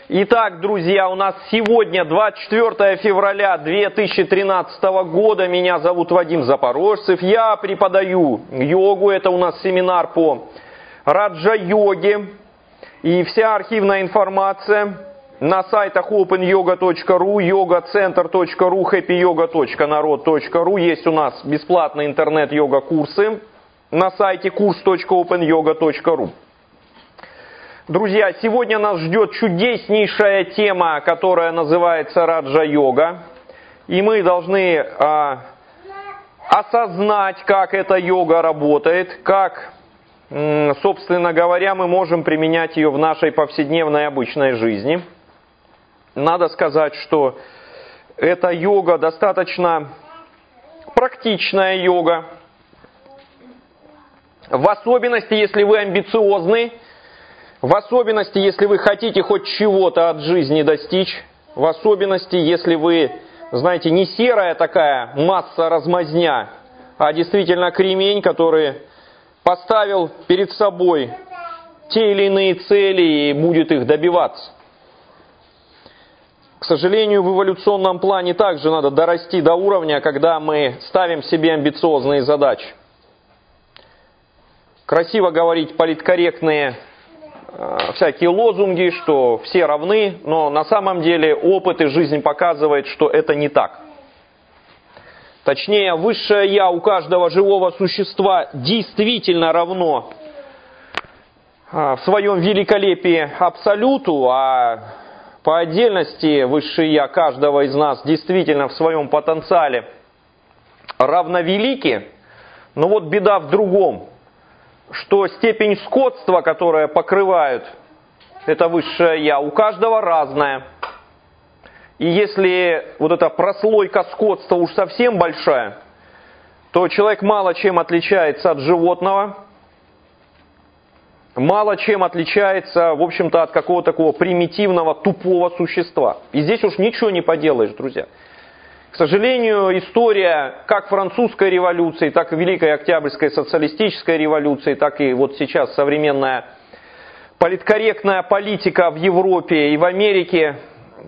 Итак, друзья, у нас сегодня 24 февраля 2013 года. Меня зовут Вадим Запорожцев. Я преподаю йогу. Это у нас семинар по раджа-йоге. И вся архивная информация на сайтах openyoga.ru, yogacenter.ru, happyyoga.narod.ru. Есть у нас бесплатные интернет-йога-курсы на сайте kurs.openyoga.ru. Друзья, сегодня нас ждет чудеснейшая тема, которая называется раджа-йога. И мы должны осознать, как эта йога работает, как, собственно говоря, мы можем применять ее в нашей повседневной обычной жизни. Надо сказать, что эта йога достаточно практичная йога. В особенности, если вы амбициозны, в особенности, если вы хотите хоть чего-то от жизни достичь, в особенности, если вы, знаете, не серая такая масса-размазня, а действительно кремень, который поставил перед собой те или иные цели и будет их добиваться. К сожалению, в эволюционном плане также надо дорасти до уровня, когда мы ставим себе амбициозные задачи. Красиво говорить политкорректные всякие лозунги, что все равны, но на самом деле опыт и жизнь показывает, что это не так. Точнее, высшее Я у каждого живого существа действительно равно в своем великолепии абсолюту, а по отдельности высшее Я каждого из нас действительно в своем потенциале равновелики. Но вот беда в другом, что степень скотства, которая покрывает это высшее Я, у каждого разная. И если вот эта прослойка скотства уж совсем большая, то человек мало чем отличается от животного, мало чем отличается, в общем-то, от какого-то такого примитивного, тупого существа. И здесь уж ничего не поделаешь, друзья. К сожалению, история как французской революции, так и Великой Октябрьской социалистической революции, так и вот сейчас современная политкорректная политика в Европе и в Америке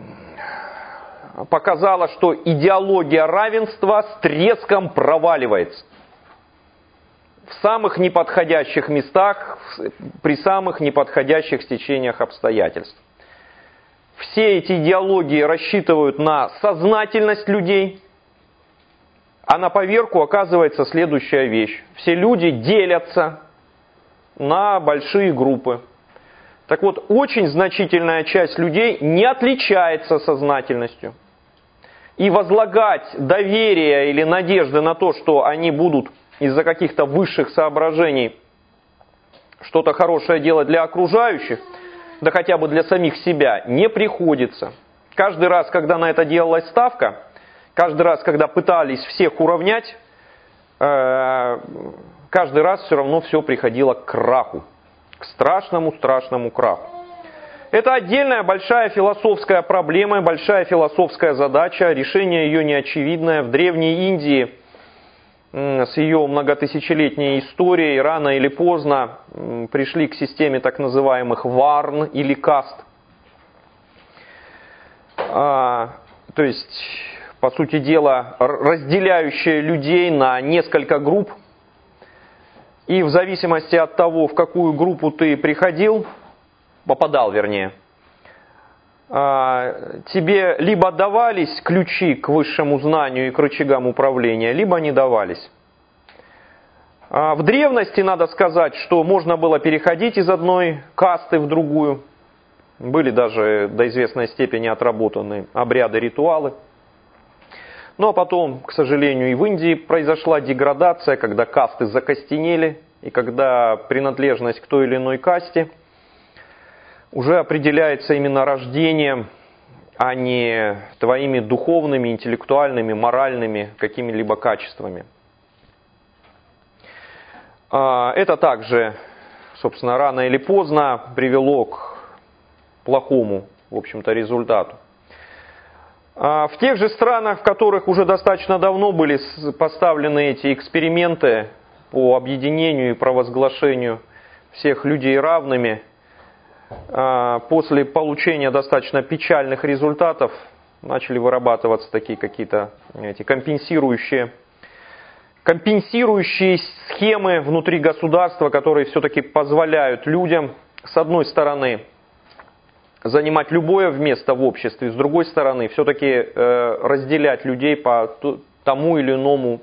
показала, что идеология равенства с треском проваливается. В самых неподходящих местах, при самых неподходящих стечениях обстоятельств. Все эти идеологии рассчитывают на сознательность людей, а на поверку оказывается следующая вещь. Все люди делятся на большие группы. Так вот, очень значительная часть людей не отличается сознательностью. И возлагать доверие или надежды на то, что они будут из-за каких-то высших соображений что-то хорошее делать для окружающих, да хотя бы для самих себя, не приходится. Каждый раз, когда на это делалась ставка, каждый раз, когда пытались всех уравнять, каждый раз все равно все приходило к краху, к страшному краху. Это отдельная большая философская проблема, большая философская задача, решение ее неочевидное. В Древней Индии с ее многотысячелетней историей рано или поздно пришли к системе так называемых варн или каст. То есть, по сути дела, разделяющая людей на несколько групп. И в зависимости от того, в какую группу ты попадал, тебе либо давались ключи к высшему знанию и к рычагам управления, либо не давались. В древности, надо сказать, что можно было переходить из одной касты в другую. Были даже до известной степени отработаны обряды, ритуалы. Ну а потом, к сожалению, и в Индии произошла деградация, когда касты закостенели, и когда принадлежность к той или иной касте уже определяется именно рождением, а не твоими духовными, интеллектуальными, моральными какими-либо качествами. Это также, собственно, рано или поздно привело к плохому, в общем-то, результату. В тех же странах, в которых уже достаточно давно были поставлены эти эксперименты по объединению и провозглашению всех людей равными, после получения достаточно печальных результатов начали вырабатываться такие какие-то компенсирующие схемы внутри государства, которые все-таки позволяют людям, с одной стороны, занимать любое место в обществе, с другой стороны, все-таки разделять людей по тому или иному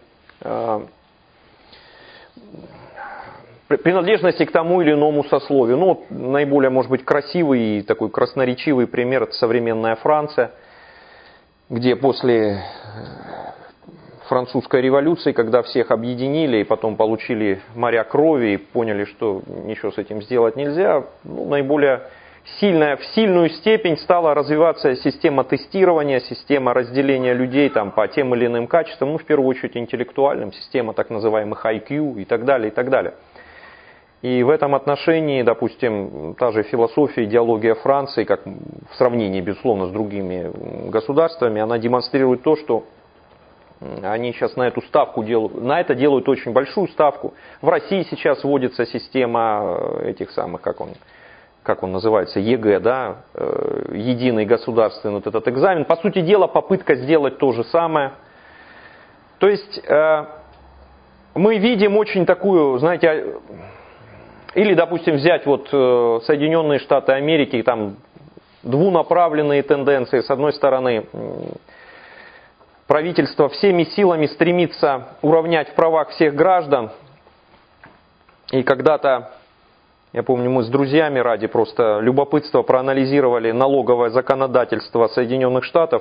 принадлежности к тому или иному сословию. Ну, наиболее, может быть, красивый и такой красноречивый пример – это современная Франция, где после французской революции, когда всех объединили и потом получили моря крови и поняли, что ничего с этим сделать нельзя, наиболее в сильную степень стала развиваться система тестирования, система разделения людей по тем или иным качествам, в первую очередь интеллектуальным, система так называемых IQ и так далее, и так далее. И в этом отношении, допустим, та же философия, идеология Франции, как в сравнении, безусловно, с другими государствами, она демонстрирует то, что они сейчас на это делают очень большую ставку. В России сейчас вводится система этих самых, как он называется, ЕГЭ, да, единый государственный этот экзамен. По сути дела, попытка сделать то же самое. То есть мы видим очень такую, знаете, или, допустим, взять Соединенные Штаты Америки, там двунаправленные тенденции. С одной стороны, правительство всеми силами стремится уравнять в правах всех граждан. И когда-то, я помню, мы с друзьями ради просто любопытства проанализировали налоговое законодательство Соединенных Штатов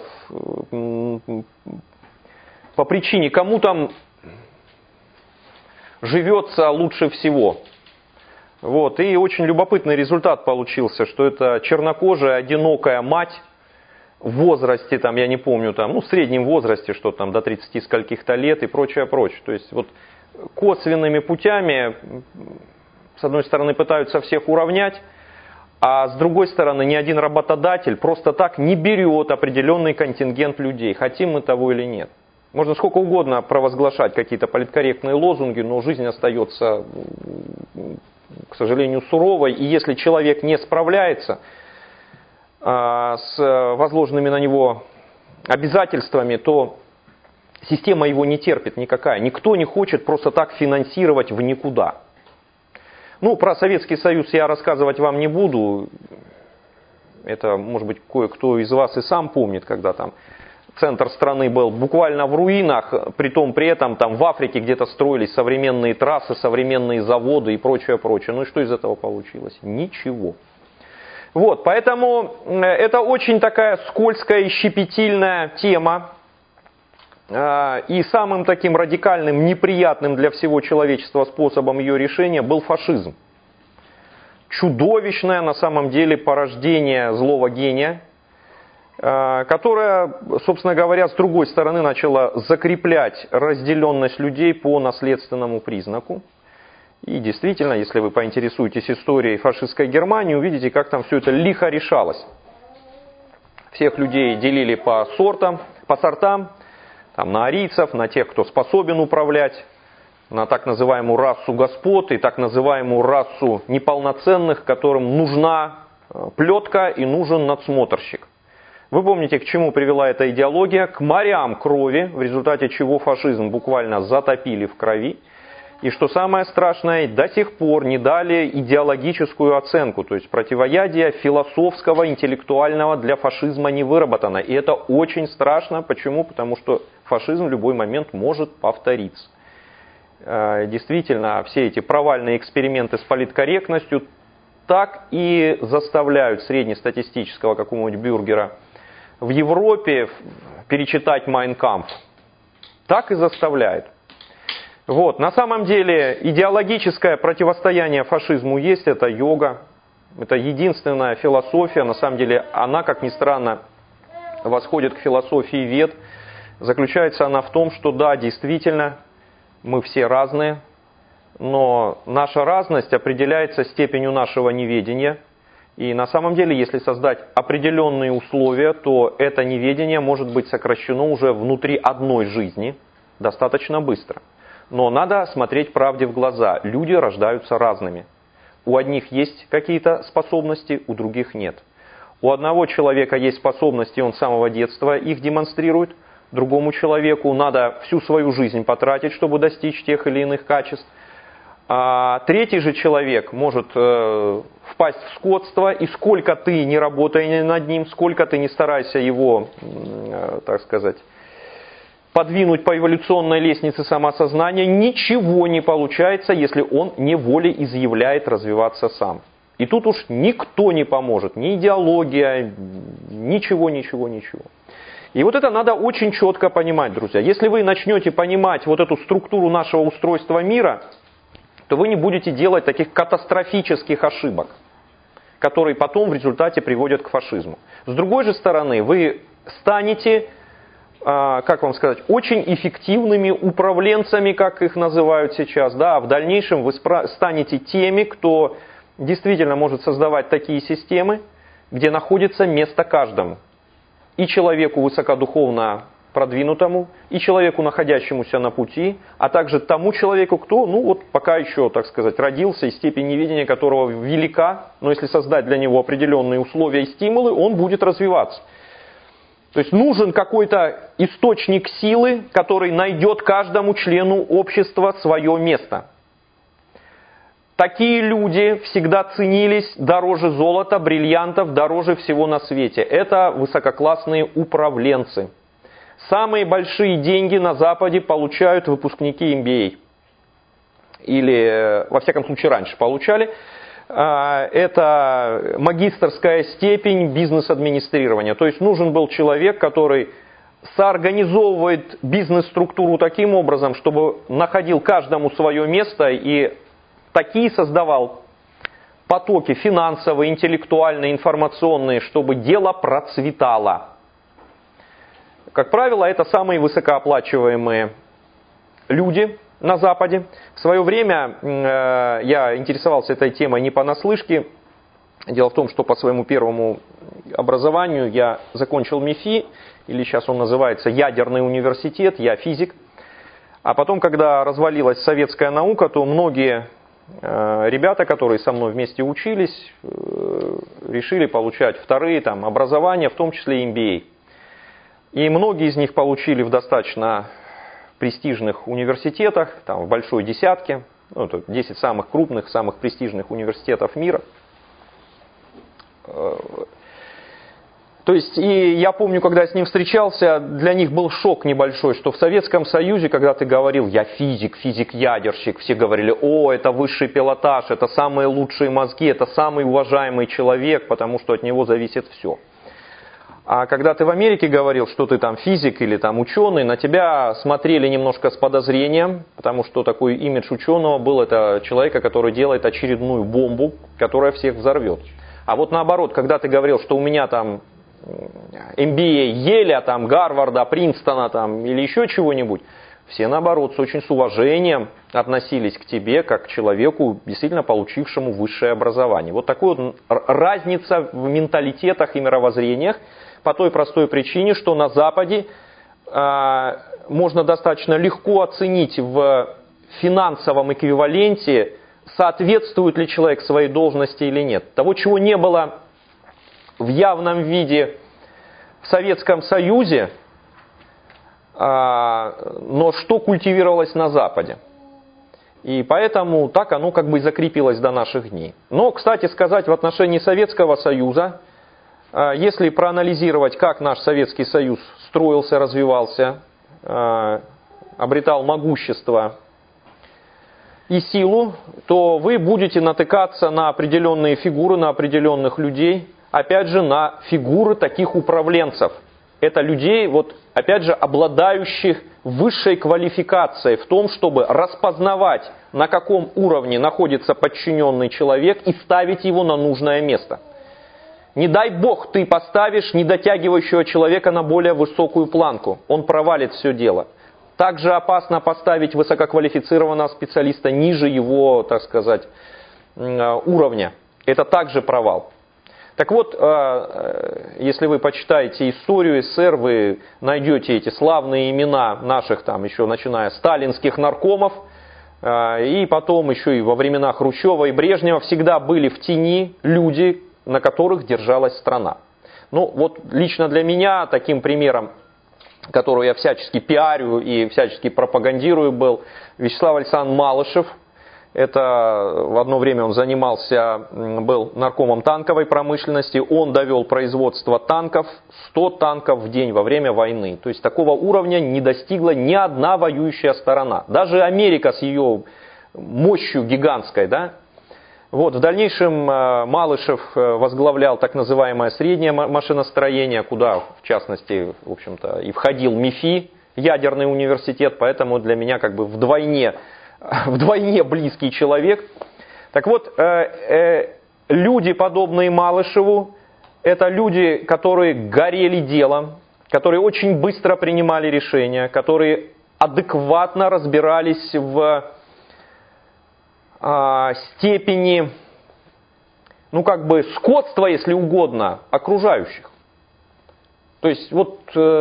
по причине, кому там живется лучше всего. И очень любопытный результат получился, что это чернокожая, одинокая мать в возрасте, я не помню, в среднем возрасте, что до 30 скольких-то лет и прочее, прочее. То есть косвенными путями, с одной стороны, пытаются всех уравнять, а с другой стороны, ни один работодатель просто так не берет определенный контингент людей, хотим мы того или нет. Можно сколько угодно провозглашать какие-то политкорректные лозунги, но жизнь остается, к сожалению, суровой. И если человек не справляется с возложенными на него обязательствами, то система его не терпит никакая. Никто не хочет просто так финансировать в никуда. Про Советский Союз я рассказывать вам не буду. Это, может быть, кое-кто из вас и сам помнит, когда центр страны был буквально в руинах, при этом в Африке где-то строились современные трассы, современные заводы и прочее, прочее. И что из этого получилось? Ничего. Поэтому это очень такая скользкая и щепетильная тема. И самым таким радикальным, неприятным для всего человечества способом ее решения был фашизм. Чудовищное на самом деле порождение злого гения, которое, собственно говоря, с другой стороны начало закреплять разделенность людей по наследственному признаку. И действительно, если вы поинтересуетесь историей фашистской Германии, увидите, как там все это лихо решалось. Всех людей делили по сортам, на арийцев, на тех, кто способен управлять, на так называемую расу господ и так называемую расу неполноценных, которым нужна плетка и нужен надсмотрщик. Вы помните, к чему привела эта идеология? К морям крови, в результате чего фашизм буквально затопили в крови. И что самое страшное, до сих пор не дали идеологическую оценку, то есть противоядия философского, интеллектуального для фашизма не выработано. И это очень страшно. Почему? Потому что фашизм в любой момент может повториться. Действительно, все эти провальные эксперименты с политкорректностью так и заставляют среднестатистического какого-нибудь бюргера в Европе перечитать «Майн кампф». Так и заставляет. На самом деле идеологическое противостояние фашизму есть, это йога. Это единственная философия, на самом деле она, как ни странно, восходит к философии Вед. Заключается она в том, что да, действительно, мы все разные, но наша разность определяется степенью нашего неведения. И на самом деле, если создать определенные условия, то это неведение может быть сокращено уже внутри одной жизни достаточно быстро. Но надо смотреть правде в глаза. Люди рождаются разными. У одних есть какие-то способности, у других нет. У одного человека есть способности, он с самого детства их демонстрирует. Другому человеку надо всю свою жизнь потратить, чтобы достичь тех или иных качеств. А третий же человек может впасть в скотство, и сколько ты не работай над ним, сколько ты не старайся его, так сказать, подвинуть по эволюционной лестнице самосознания, ничего не получается, если он не волеизъявляет развиваться сам. И тут уж никто не поможет, ни идеология, ничего. И вот это надо очень четко понимать, друзья. Если вы начнете понимать вот эту структуру нашего устройства мира, то вы не будете делать таких катастрофических ошибок, которые потом в результате приводят к фашизму. С другой же стороны, вы станете, как вам сказать, очень эффективными управленцами, как их называют сейчас. Да? В дальнейшем вы станете теми, кто действительно может создавать такие системы, где находится место каждому. И человеку высокодуховно продвинутому, и человеку, находящемуся на пути, а также тому человеку, кто, пока еще, так сказать, родился, и степень неведения которого велика, но если создать для него определенные условия и стимулы, он будет развиваться. То есть нужен какой-то источник силы, который найдет каждому члену общества свое место. Такие люди всегда ценились дороже золота, бриллиантов, дороже всего на свете. Это высококлассные управленцы. Самые большие деньги на Западе получают выпускники MBA. Или, во всяком случае, раньше получали. Это магистерская степень бизнес-администрирования. То есть нужен был человек, который соорганизовывает бизнес-структуру таким образом, чтобы находил каждому свое место и такие создавал потоки финансовые, интеллектуальные, информационные, чтобы дело процветало. Как правило, это самые высокооплачиваемые люди на Западе. В свое время я интересовался этой темой не понаслышке. Дело в том, что по своему первому образованию я закончил МИФИ, или сейчас он называется Ядерный университет, я физик. А потом, когда развалилась советская наука, то многие ребята, которые со мной вместе учились, решили получать вторые образования, в том числе и MBA. И многие из них получили в достаточно престижных университетах, в большой десятке, 10 самых крупных, самых престижных университетов мира. То есть, и я помню, когда я с ним встречался, для них был шок небольшой, что в Советском Союзе, когда ты говорил, я физик, физик-ядерщик, все говорили, это высший пилотаж, это самые лучшие мозги, это самый уважаемый человек, потому что от него зависит все. А когда ты в Америке говорил, что ты физик или ученый, на тебя смотрели немножко с подозрением, потому что такой имидж ученого был, это человека, который делает очередную бомбу, которая всех взорвет. А вот наоборот, когда ты говорил, что у меня MBA Еля, Гарварда, Принстона или еще чего-нибудь, все наоборот с уважением относились к тебе, как к человеку, действительно получившему высшее образование. Вот такая разница в менталитетах и мировоззрениях, по той простой причине, что на Западе можно достаточно легко оценить в финансовом эквиваленте, соответствует ли человек своей должности или нет. Того, чего не было в явном виде в Советском Союзе, но что культивировалось на Западе. И поэтому так оно и закрепилось до наших дней. Но, кстати сказать, в отношении Советского Союза, если проанализировать, как наш Советский Союз строился, развивался, обретал могущество и силу, то вы будете натыкаться на определенные фигуры, на определенных людей, опять же, на фигуры таких управленцев. Это людей, опять же, обладающих высшей квалификацией в том, чтобы распознавать, на каком уровне находится подчиненный человек и ставить его на нужное место. Не дай бог ты поставишь недотягивающего человека на более высокую планку. Он провалит все дело. Также опасно поставить высококвалифицированного специалиста ниже его, так сказать, уровня. Это также провал. Так вот, если вы почитаете историю СССР, вы найдете эти славные имена наших, еще начиная с сталинских наркомов, И потом еще и во времена Хрущева и Брежнева всегда были в тени люди, на которых держалась страна. Ну вот лично для меня таким примером, которую я всячески пиарю и всячески пропагандирую, был Вячеслав Александрович Малышев. Это в одно время он был наркомом танковой промышленности. Он довел производство танков, 100 танков в день во время войны. То есть такого уровня не достигла ни одна воюющая сторона. Даже Америка с ее мощью гигантской, да? Вот, в дальнейшем Малышев возглавлял так называемое среднее машиностроение, куда, в частности, в общем-то, и входил МИФИ, ядерный университет, поэтому для меня как бы вдвойне близкий человек. Так вот, люди, подобные Малышеву, это люди, которые горели делом, которые очень быстро принимали решения, которые адекватно разбирались в степени, ну как бы скотства, если угодно, окружающих. То есть вот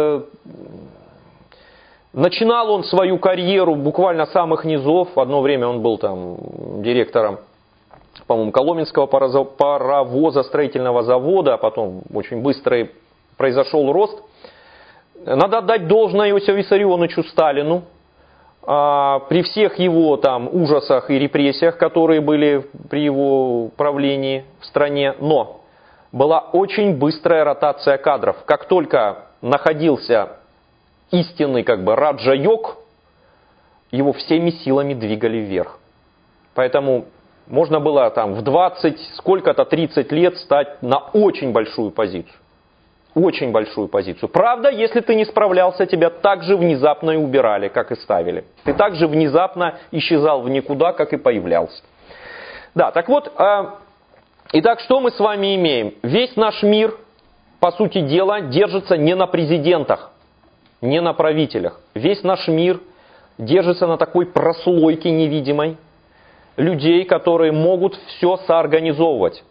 начинал он свою карьеру буквально с самых низов. Одно время он был там директором, по-моему, Коломенского паровозостроительного завода, а потом очень быстро произошел рост. Надо отдать должное Иосифу Виссарионовичу Сталину. При всех его там ужасах и репрессиях, которые были при его правлении в стране, но была очень быстрая ротация кадров. Как только находился истинный как бы Раджа-йог, его всеми силами двигали вверх. Поэтому можно было там в 20, сколько-то 30 лет стать на очень большую позицию. Очень большую позицию. Правда, если ты не справлялся, тебя так же внезапно и убирали, как и ставили. Ты так же внезапно исчезал в никуда, как и появлялся. Да, так вот, итак, что мы с вами имеем? Весь наш мир, по сути дела, держится не на президентах, не на правителях. Весь наш мир держится на такой прослойке невидимой людей, которые могут все соорганизовывать.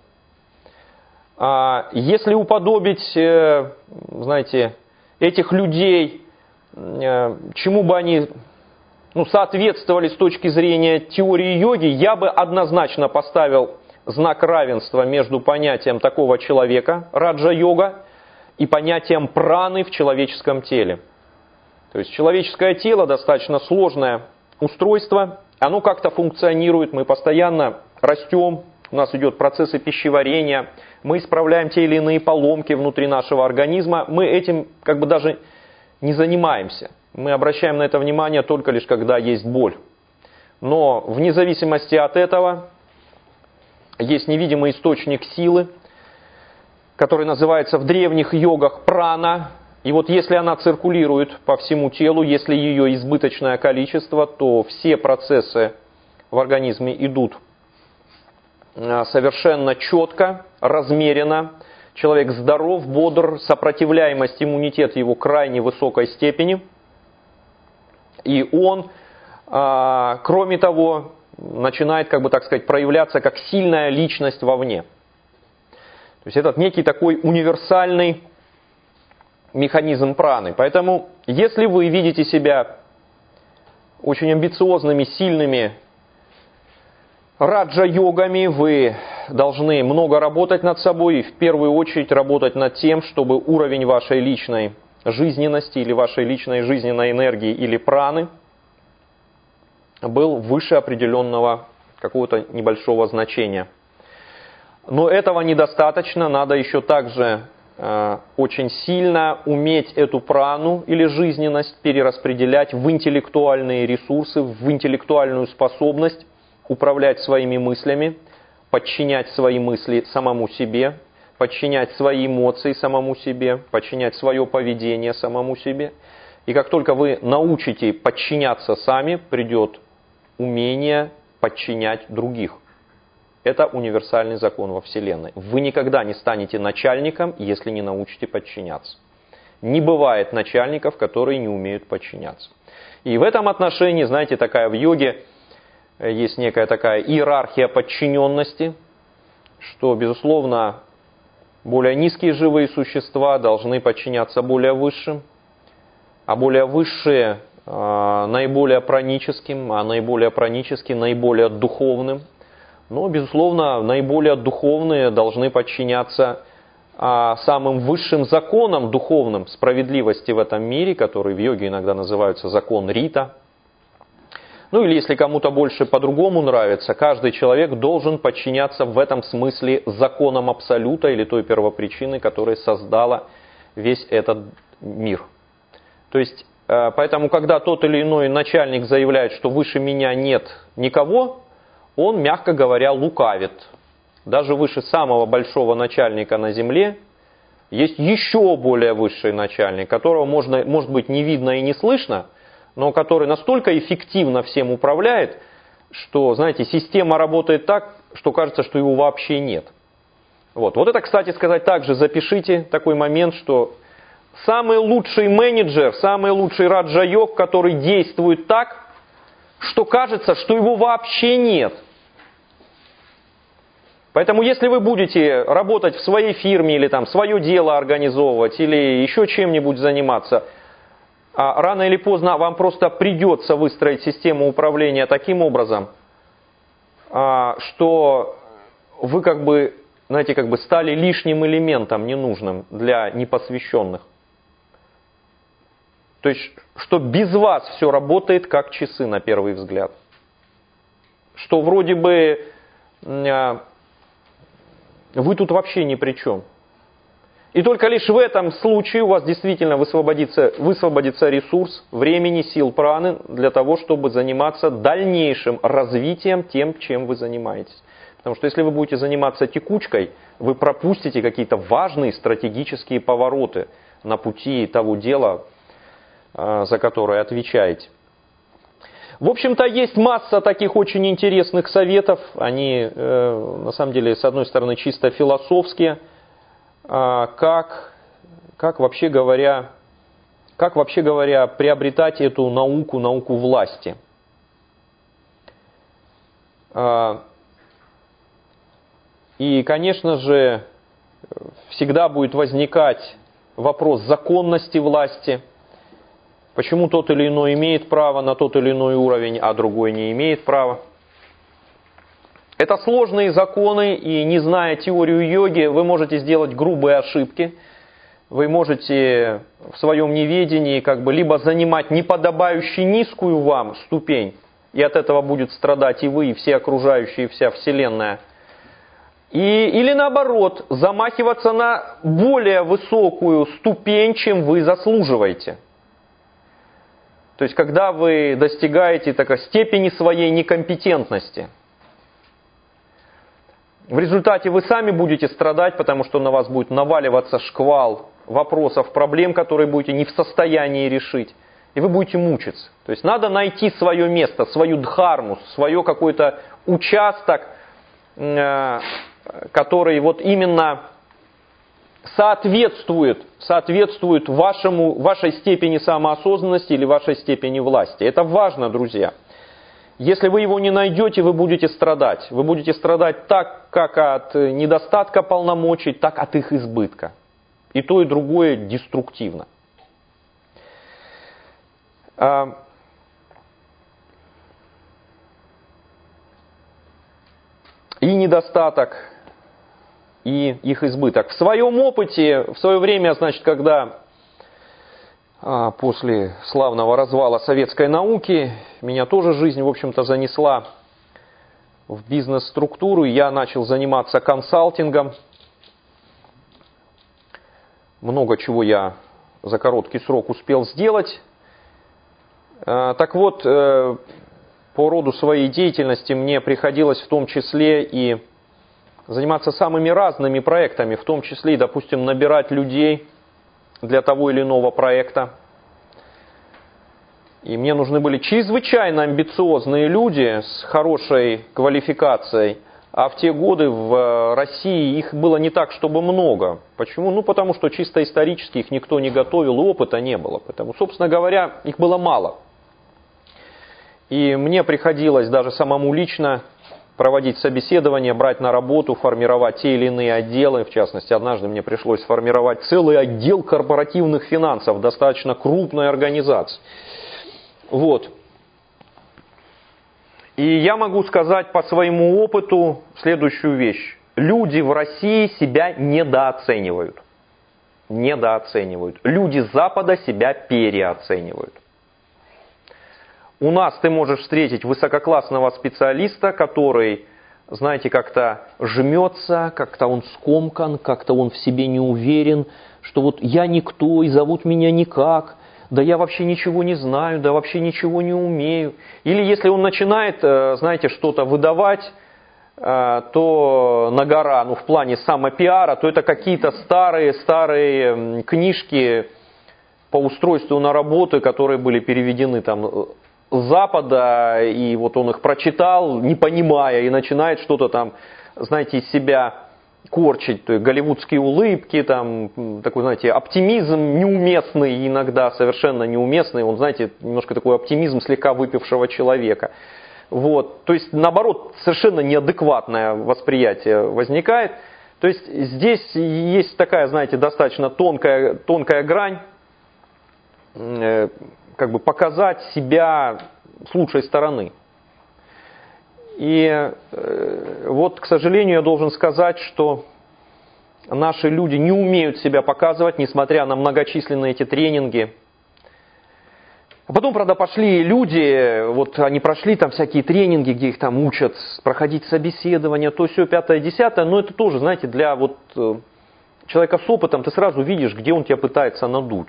Если уподобить, знаете, этих людей, чему бы они соответствовали с точки зрения теории йоги, я бы однозначно поставил знак равенства между понятием такого человека, раджа-йога, и понятием праны в человеческом теле. То есть человеческое тело достаточно сложное устройство, оно как-то функционирует, мы постоянно растем, у нас идет процессы пищеварения, мы исправляем те или иные поломки внутри нашего организма, мы этим как бы даже не занимаемся. Мы обращаем на это внимание только лишь когда есть боль. Но вне зависимости от этого есть невидимый источник силы, который называется в древних йогах прана. И вот если она циркулирует по всему телу, если ее избыточное количество, то все процессы в организме идут совершенно четко, размеренно. Человек здоров, бодр, сопротивляемость, иммунитет его крайне высокой степени. И он, кроме того, начинает, как бы так сказать, проявляться как сильная личность вовне. То есть это некий такой универсальный механизм праны. Поэтому, если вы видите себя очень амбициозными, сильными раджа-йогами, вы должны много работать над собой и в первую очередь работать над тем, чтобы уровень вашей личной жизненности или вашей личной жизненной энергии или праны был выше определенного какого-то небольшого значения. Но этого недостаточно, надо еще также очень сильно уметь эту прану или жизненность перераспределять в интеллектуальные ресурсы, в интеллектуальную способность управлять своими мыслями, подчинять свои мысли самому себе, подчинять свои эмоции самому себе, подчинять свое поведение самому себе. И как только вы научите подчиняться сами, придет умение подчинять других. Это универсальный закон во Вселенной. Вы никогда не станете начальником, если не научите подчиняться. Не бывает начальников, которые не умеют подчиняться. И в этом отношении, знаете, такая в йоге есть некая такая иерархия подчиненности, что, безусловно, более низкие живые существа должны подчиняться более высшим, а более высшие наиболее праническим, а наиболее пранический наиболее духовным. Но, безусловно, наиболее духовные должны подчиняться самым высшим законам духовным справедливости в этом мире, которые в йоге иногда называются закон Рита. Ну или если кому-то больше по-другому нравится, каждый человек должен подчиняться в этом смысле законам Абсолюта или той первопричины, которая создала весь этот мир. То есть, поэтому, когда тот или иной начальник заявляет, что выше меня нет никого, он, мягко говоря, лукавит. Даже выше самого большого начальника на земле есть еще более высший начальник, которого может быть не видно и не слышно, но который настолько эффективно всем управляет, что, знаете, система работает так, что кажется, что его вообще нет. Вот это, кстати сказать, также запишите такой момент, что самый лучший менеджер, самый лучший раджа-йог, который действует так, что кажется, что его вообще нет. Поэтому если вы будете работать в своей фирме или там свое дело организовывать или еще чем-нибудь заниматься, рано или поздно вам просто придется выстроить систему управления таким образом, что вы стали лишним элементом ненужным для непосвященных. То есть, что без вас все работает как часы на первый взгляд. Что вроде бы вы тут вообще ни при чем. И только лишь в этом случае у вас действительно высвободится ресурс времени, сил, праны для того, чтобы заниматься дальнейшим развитием тем, чем вы занимаетесь. Потому что если вы будете заниматься текучкой, вы пропустите какие-то важные стратегические повороты на пути того дела, за которое отвечаете. В общем-то, есть масса таких очень интересных советов. Они, на самом деле, с одной стороны, чисто философские. Как вообще говоря, приобретать эту науку власти. И, конечно же, всегда будет возникать вопрос законности власти. Почему тот или иной имеет право на тот или иной уровень, а другой не имеет права. Это сложные законы, и не зная теорию йоги, вы можете сделать грубые ошибки. Вы можете в своем неведении либо занимать неподобающую низкую вам ступень, и от этого будет страдать и вы, и все окружающие, и вся Вселенная. Или наоборот, замахиваться на более высокую ступень, чем вы заслуживаете. То есть, когда вы достигаете такой степени своей некомпетентности, в результате вы сами будете страдать, потому что на вас будет наваливаться шквал вопросов, проблем, которые будете не в состоянии решить. И вы будете мучиться. То есть надо найти свое место, свою дхарму, свой какой-то участок, который именно соответствует вашей степени самоосознанности или вашей степени власти. Это важно, друзья. Если вы его не найдете, вы будете страдать. Вы будете страдать так, как от недостатка полномочий, так от их избытка. И то, и другое деструктивно. И недостаток, и их избыток. В своем опыте, в свое время, когда после славного развала советской науки, меня тоже жизнь, в общем-то, занесла в бизнес-структуру, и я начал заниматься консалтингом. Много чего я за короткий срок успел сделать. Так вот, по роду своей деятельности мне приходилось в том числе и заниматься самыми разными проектами, в том числе и, допустим, набирать людей для того или иного проекта. И мне нужны были чрезвычайно амбициозные люди с хорошей квалификацией, а в те годы в России их было не так, чтобы много. Почему? Потому что чисто исторически их никто не готовил, и опыта не было. Поэтому, собственно говоря, их было мало. И мне приходилось даже самому лично проводить собеседования, брать на работу, формировать те или иные отделы. В частности, однажды мне пришлось сформировать целый отдел корпоративных финансов, достаточно крупной организации. Вот. И я могу сказать по своему опыту следующую вещь. Люди в России себя недооценивают. Недооценивают. Люди Запада себя переоценивают. У нас ты можешь встретить высококлассного специалиста, который, знаете, как-то жмется, как-то он скомкан, как-то он в себе не уверен, что вот я никто и зовут меня никак, да я вообще ничего не знаю, да вообще ничего не умею. Или если он начинает, знаете, что-то выдавать, то на гора, ну в плане самопиара, то это какие-то старые книжки по устройству на работу, которые были переведены там с Запада, и вот он их прочитал, не понимая, и начинает что-то там, знаете, из себя корчить, то есть голливудские улыбки, там, такой, знаете, оптимизм неуместный иногда, совершенно неуместный, он, знаете, немножко такой оптимизм слегка выпившего человека. Вот, то есть, наоборот, совершенно неадекватное восприятие возникает. То есть, здесь есть такая, знаете, достаточно тонкая грань, как бы показать себя с лучшей стороны. И вот, к сожалению, я должен сказать, что наши люди не умеют себя показывать, несмотря на многочисленные эти тренинги. А потом, правда, пошли люди, вот они прошли там всякие тренинги, где их там учат проходить собеседование, то все, 5-10, но это тоже, знаете, для вот человека с опытом ты сразу видишь, где он тебя пытается надуть.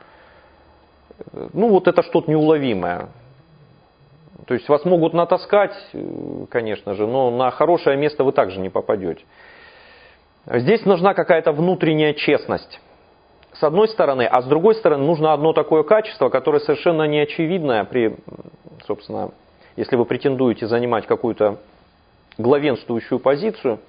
Ну вот это что-то неуловимое. То есть вас могут натаскать, конечно же, но на хорошее место вы также не попадете. Здесь нужна какая-то внутренняя честность. С одной стороны, а с другой стороны нужно одно такое качество, которое совершенно не очевидное при, собственно, если вы претендуете занимать какую-то главенствующую позицию,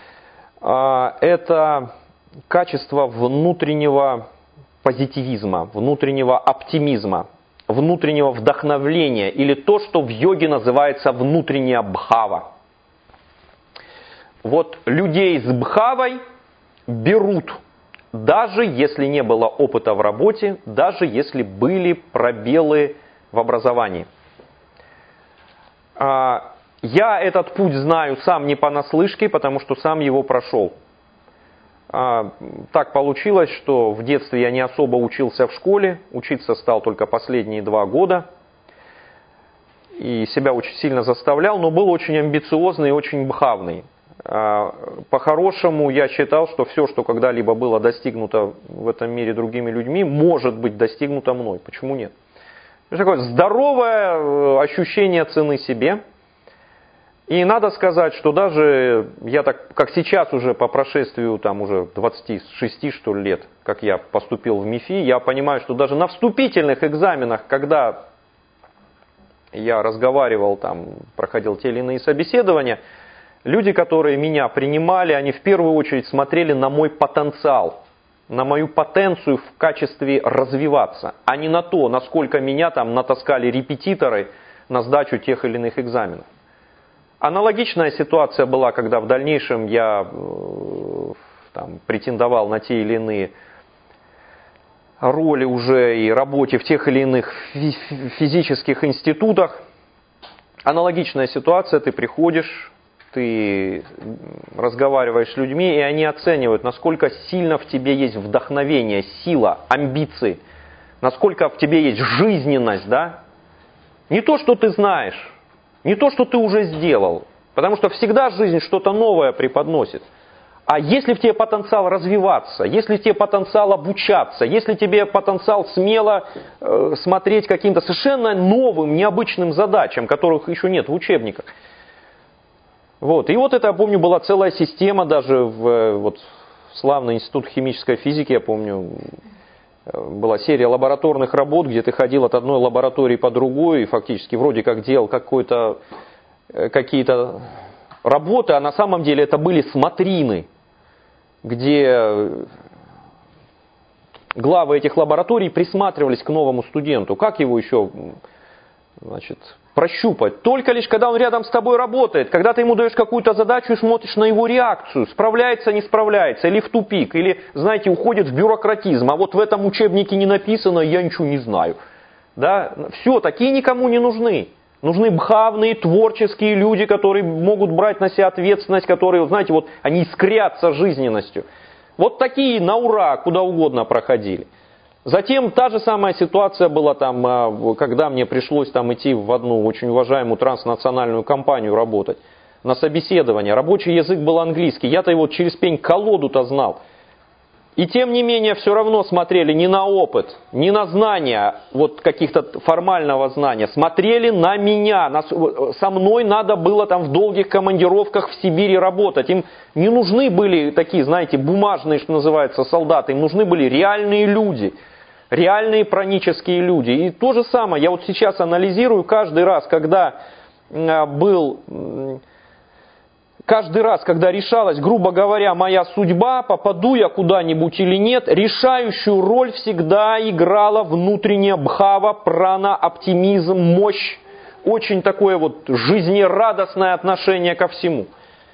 это качество внутреннего позитивизма, внутреннего оптимизма, внутреннего вдохновления или то, что в йоге называется внутренняя бхава. Вот людей с бхавой берут, даже если не было опыта в работе, даже если были пробелы в образовании. Я этот путь знаю сам не понаслышке, потому что сам его прошел. Так получилось, что в детстве я не особо учился в школе, учиться стал только последние 2 года. И себя очень сильно заставлял, но был очень амбициозный и очень бхавный. По-хорошему я считал, что все, что когда-либо было достигнуто в этом мире другими людьми, может быть достигнуто мной. Почему нет? Это такое здоровое ощущение цены себе. И надо сказать, что даже я так, как сейчас уже по прошествию там уже 26 что ли, лет, как я поступил в МИФИ, я понимаю, что даже на вступительных экзаменах, когда я разговаривал, там, проходил те или иные собеседования, люди, которые меня принимали, они в первую очередь смотрели на мой потенциал, на мою потенцию в качестве развиваться, а не на то, насколько меня там натаскали репетиторы на сдачу тех или иных экзаменов. Аналогичная ситуация была, когда в дальнейшем я там, претендовал на те или иные роли уже и работе в тех или иных физических институтах. Аналогичная ситуация, ты приходишь, ты разговариваешь с людьми, и они оценивают, насколько сильно в тебе есть вдохновение, сила, амбиции, насколько в тебе есть жизненность, да? Не то, что ты знаешь, не то, что ты уже сделал, потому что всегда жизнь что-то новое преподносит. А если в тебе потенциал развиваться, если в тебе потенциал обучаться, если в тебе потенциал смело смотреть каким-то совершенно новым, необычным задачам, которых еще нет в учебниках. Вот. И вот это, я помню, была целая система даже в славный институт химической физики, я помню, была серия лабораторных работ, где ты ходил от одной лаборатории по другой и фактически вроде как делал какие-то работы, а на самом деле это были смотрины, где главы этих лабораторий присматривались к новому студенту. Как его еще, значит, прощупать? Только лишь когда он рядом с тобой работает, когда ты ему даешь какую-то задачу и смотришь на его реакцию, справляется, не справляется, или в тупик, или, знаете, уходит в бюрократизм. А вот в этом учебнике не написано, я ничего не знаю. Да? Все, такие никому не нужны. Нужны бхавные, творческие люди, которые могут брать на себя ответственность, которые, знаете, вот они искрятся жизненностью. Вот такие на ура куда угодно проходили. Затем та же самая ситуация была там, когда мне пришлось там идти в одну очень уважаемую транснациональную компанию работать на собеседование. Рабочий язык был английский. Я-то его через пень-колоду-то знал. И тем не менее все равно смотрели не на опыт, не на знания, вот каких-то формального знания. Смотрели на меня. Со мной надо было там в долгих командировках в Сибири работать. Им не нужны были такие, знаете, бумажные, что называется, солдаты. Им нужны были реальные люди. Реальные пранические люди. И то же самое, я вот сейчас анализирую каждый раз, когда решалась, грубо говоря, моя судьба, попаду я куда-нибудь или нет, решающую роль всегда играла внутренняя бхава, прана, оптимизм, мощь. Очень такое вот жизнерадостное отношение ко всему.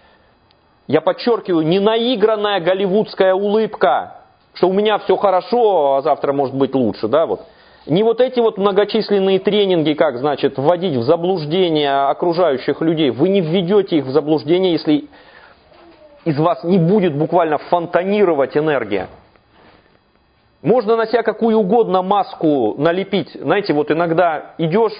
Я подчеркиваю, не наигранная голливудская улыбка, что у меня все хорошо, а завтра может быть лучше, да, вот. Не вот эти вот многочисленные тренинги, как, значит, вводить в заблуждение окружающих людей. Вы не введете их в заблуждение, если из вас не будет буквально фонтанировать энергия. Можно на себя какую угодно маску налепить. Знаете, вот иногда идешь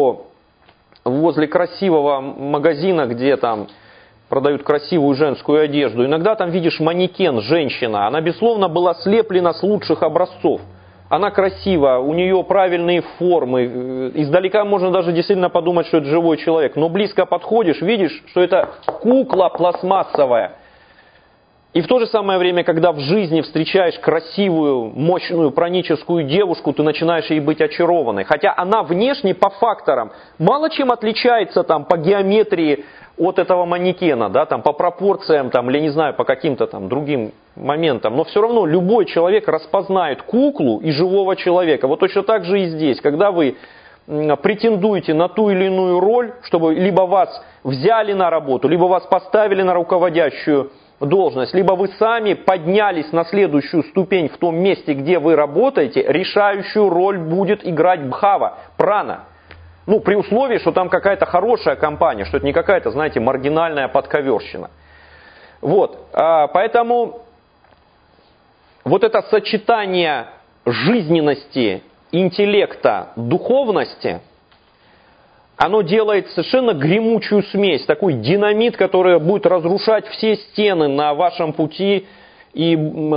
возле красивого магазина, где там продают красивую женскую одежду. Иногда там видишь манекен, женщина. Она, безусловно, была слеплена с лучших образцов. Она красива, у нее правильные формы. Издалека можно даже действительно подумать, что это живой человек. Но близко подходишь, видишь, что это кукла пластмассовая. И в то же самое время, когда в жизни встречаешь красивую, мощную, праническую девушку, ты начинаешь ей быть очарованной. Хотя она внешне по факторам мало чем отличается там, по геометрии от этого манекена, да, там, по пропорциям, там, или не знаю, по каким-то там другим моментам. Но все равно любой человек распознает куклу и живого человека. Вот точно так же и здесь. Когда вы претендуете на ту или иную роль, чтобы либо вас взяли на работу, либо вас поставили на руководящую должность, либо вы сами поднялись на следующую ступень в том месте, где вы работаете, решающую роль будет играть бхава, прана. Ну, при условии, что там какая-то хорошая компания, что это не какая-то, знаете, маргинальная подковерщина. Вот, поэтому вот это сочетание жизненности, интеллекта, духовности, оно делает совершенно гремучую смесь, такой динамит, который будет разрушать все стены на вашем пути, и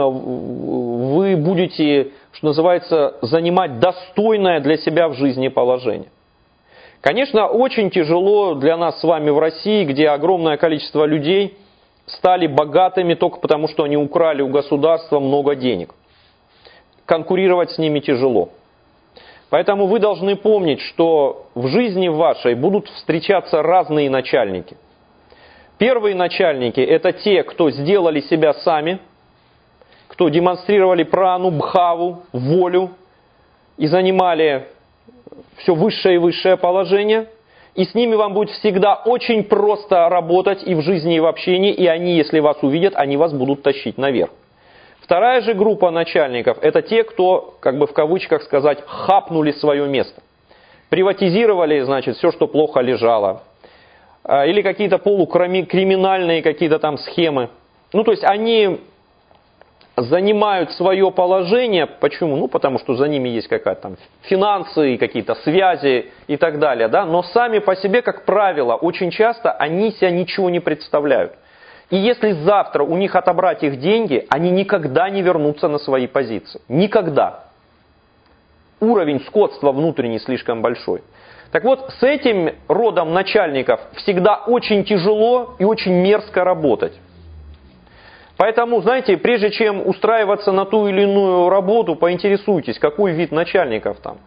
вы будете, что называется, занимать достойное для себя в жизни положение. Конечно, очень тяжело для нас с вами в России, где огромное количество людей стали богатыми только потому, что они украли у государства много денег. Конкурировать с ними тяжело. Поэтому вы должны помнить, что в жизни вашей будут встречаться разные начальники. Первые начальники – это те, кто сделали себя сами, кто демонстрировали прану, бхаву, волю и занимали все высшее и высшее положение. И с ними вам будет всегда очень просто работать и в жизни, и в общении, и они, если вас увидят, они вас будут тащить наверх. Вторая же группа начальников – это те, кто, как бы в кавычках сказать, хапнули свое место. Приватизировали, значит, все, что плохо лежало. Или какие-то полукриминальные какие-то там схемы. Ну, то есть они занимают свое положение. Почему? Ну, потому что за ними есть какая-то там финансы, какие-то связи и так далее. Да? Но сами по себе, как правило, очень часто они себя ничего не представляют. И если завтра у них отобрать их деньги, они никогда не вернутся на свои позиции. Никогда. Уровень скотства внутренний слишком большой. Так вот, с этим родом начальников всегда очень тяжело и очень мерзко работать. Поэтому, знаете, прежде чем устраиваться на ту или иную работу, поинтересуйтесь, какой вид начальников там.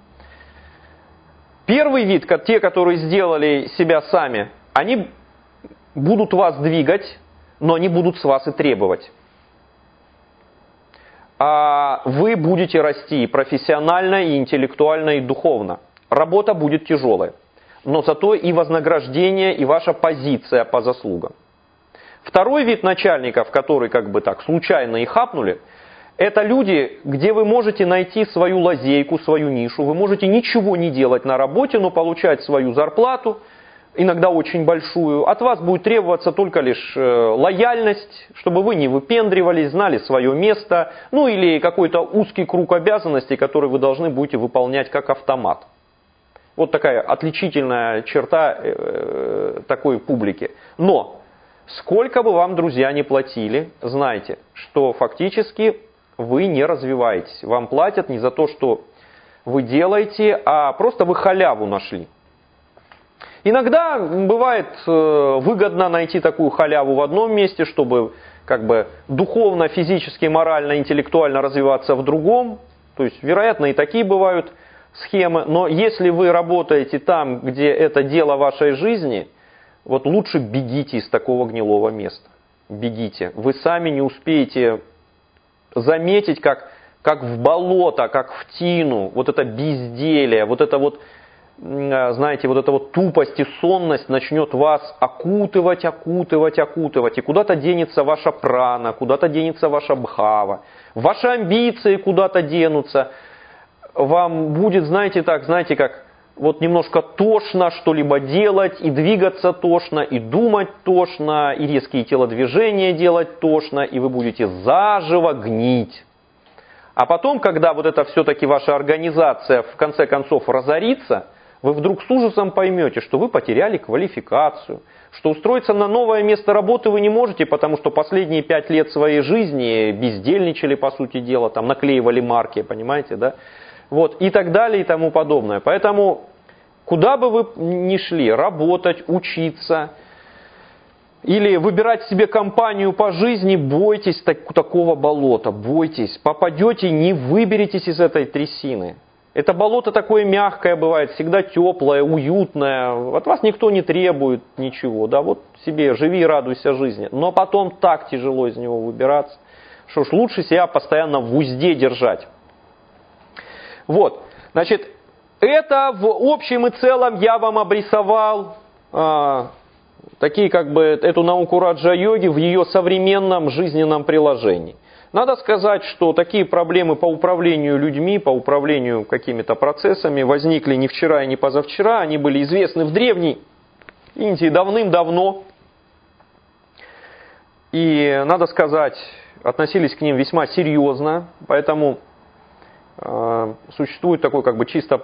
Первый вид, те, которые сделали себя сами, они будут вас двигать, но они будут с вас и требовать. А вы будете расти профессионально, и интеллектуально, и духовно. Работа будет тяжелая, но зато и вознаграждение, и ваша позиция по заслугам. Второй вид начальников, который как бы так случайно и хапнули, Это люди, где вы можете найти свою лазейку, свою нишу. Вы можете ничего не делать на работе, но получать свою зарплату, иногда очень большую. От вас будет требоваться только лишь лояльность, чтобы вы не выпендривались, знали свое место, ну или какой-то узкий круг обязанностей, которые вы должны будете выполнять как автомат. Вот такая отличительная черта такой публики. Но сколько бы вам, друзья, не платили, знайте, что фактически вы не развиваетесь. Вам платят не за то, что вы делаете, а просто вы халяву нашли. Иногда бывает выгодно найти такую халяву в одном месте, чтобы как бы духовно, физически, морально, интеллектуально развиваться в другом. То есть, вероятно, и такие бывают схемы. Но если вы работаете там, где это дело вашей жизни, вот лучше бегите из такого гнилого места. Бегите. Вы сами не успеете заметить, как в болото, как в тину, вот это безделие, вот это вот, знаете, вот эта вот тупость и сонность начнет вас окутывать. И куда-то денется ваша прана, куда-то денется ваша бхава, ваши амбиции куда-то денутся. Вам будет, знаете, как вот немножко тошно что-либо делать, и двигаться тошно, и думать тошно, и резкие телодвижения делать тошно, и вы будете заживо гнить. А потом, когда вот это все-таки ваша организация в конце концов разорится, вы вдруг с ужасом поймете, что вы потеряли квалификацию, что устроиться на новое место работы вы не можете, потому что последние 5 лет своей жизни бездельничали, по сути дела, там наклеивали марки, понимаете, да? Вот, и так далее, и тому подобное. Поэтому, куда бы вы ни шли, работать, учиться, или выбирать себе компанию по жизни, бойтесь такого болота, бойтесь. Попадете, не выберетесь из этой трясины. Это болото такое мягкое бывает, всегда теплое, уютное. От вас никто не требует ничего. Да, вот себе живи и радуйся жизни. Но потом так тяжело из него выбираться. Что ж, лучше себя постоянно в узде держать. Вот, значит, это в общем и целом я вам обрисовал такие как бы эту науку раджа-йоги в ее современном жизненном приложении. Надо сказать, что такие проблемы по управлению людьми, по управлению какими-то процессами возникли не вчера и не позавчера, они были известны в Древней Индии давным-давно. И, надо сказать, относились к ним весьма серьезно, поэтому существует такое как бы чисто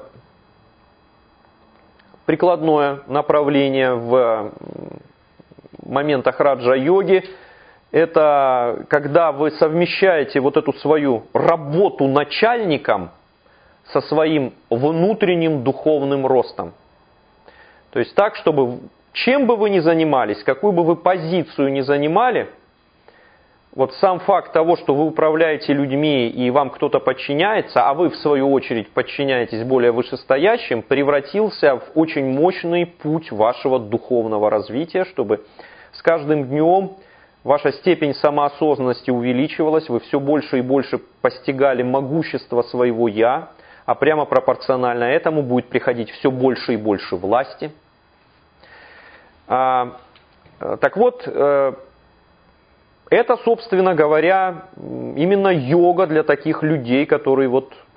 прикладное направление в моментах раджа-йоги. Это когда вы совмещаете вот эту свою работу начальником со своим внутренним духовным ростом. То есть так, чтобы чем бы вы ни занимались, какую бы вы позицию ни занимали, вот сам факт того, что вы управляете людьми и вам кто-то подчиняется, а вы в свою очередь подчиняетесь более вышестоящим, превратился в очень мощный путь вашего духовного развития, чтобы с каждым днем ваша степень самоосознанности увеличивалась, вы все больше и больше постигали могущество своего «я», а прямо пропорционально этому будет приходить все больше и больше власти. Так вот, это, собственно говоря, именно йога для таких людей, которые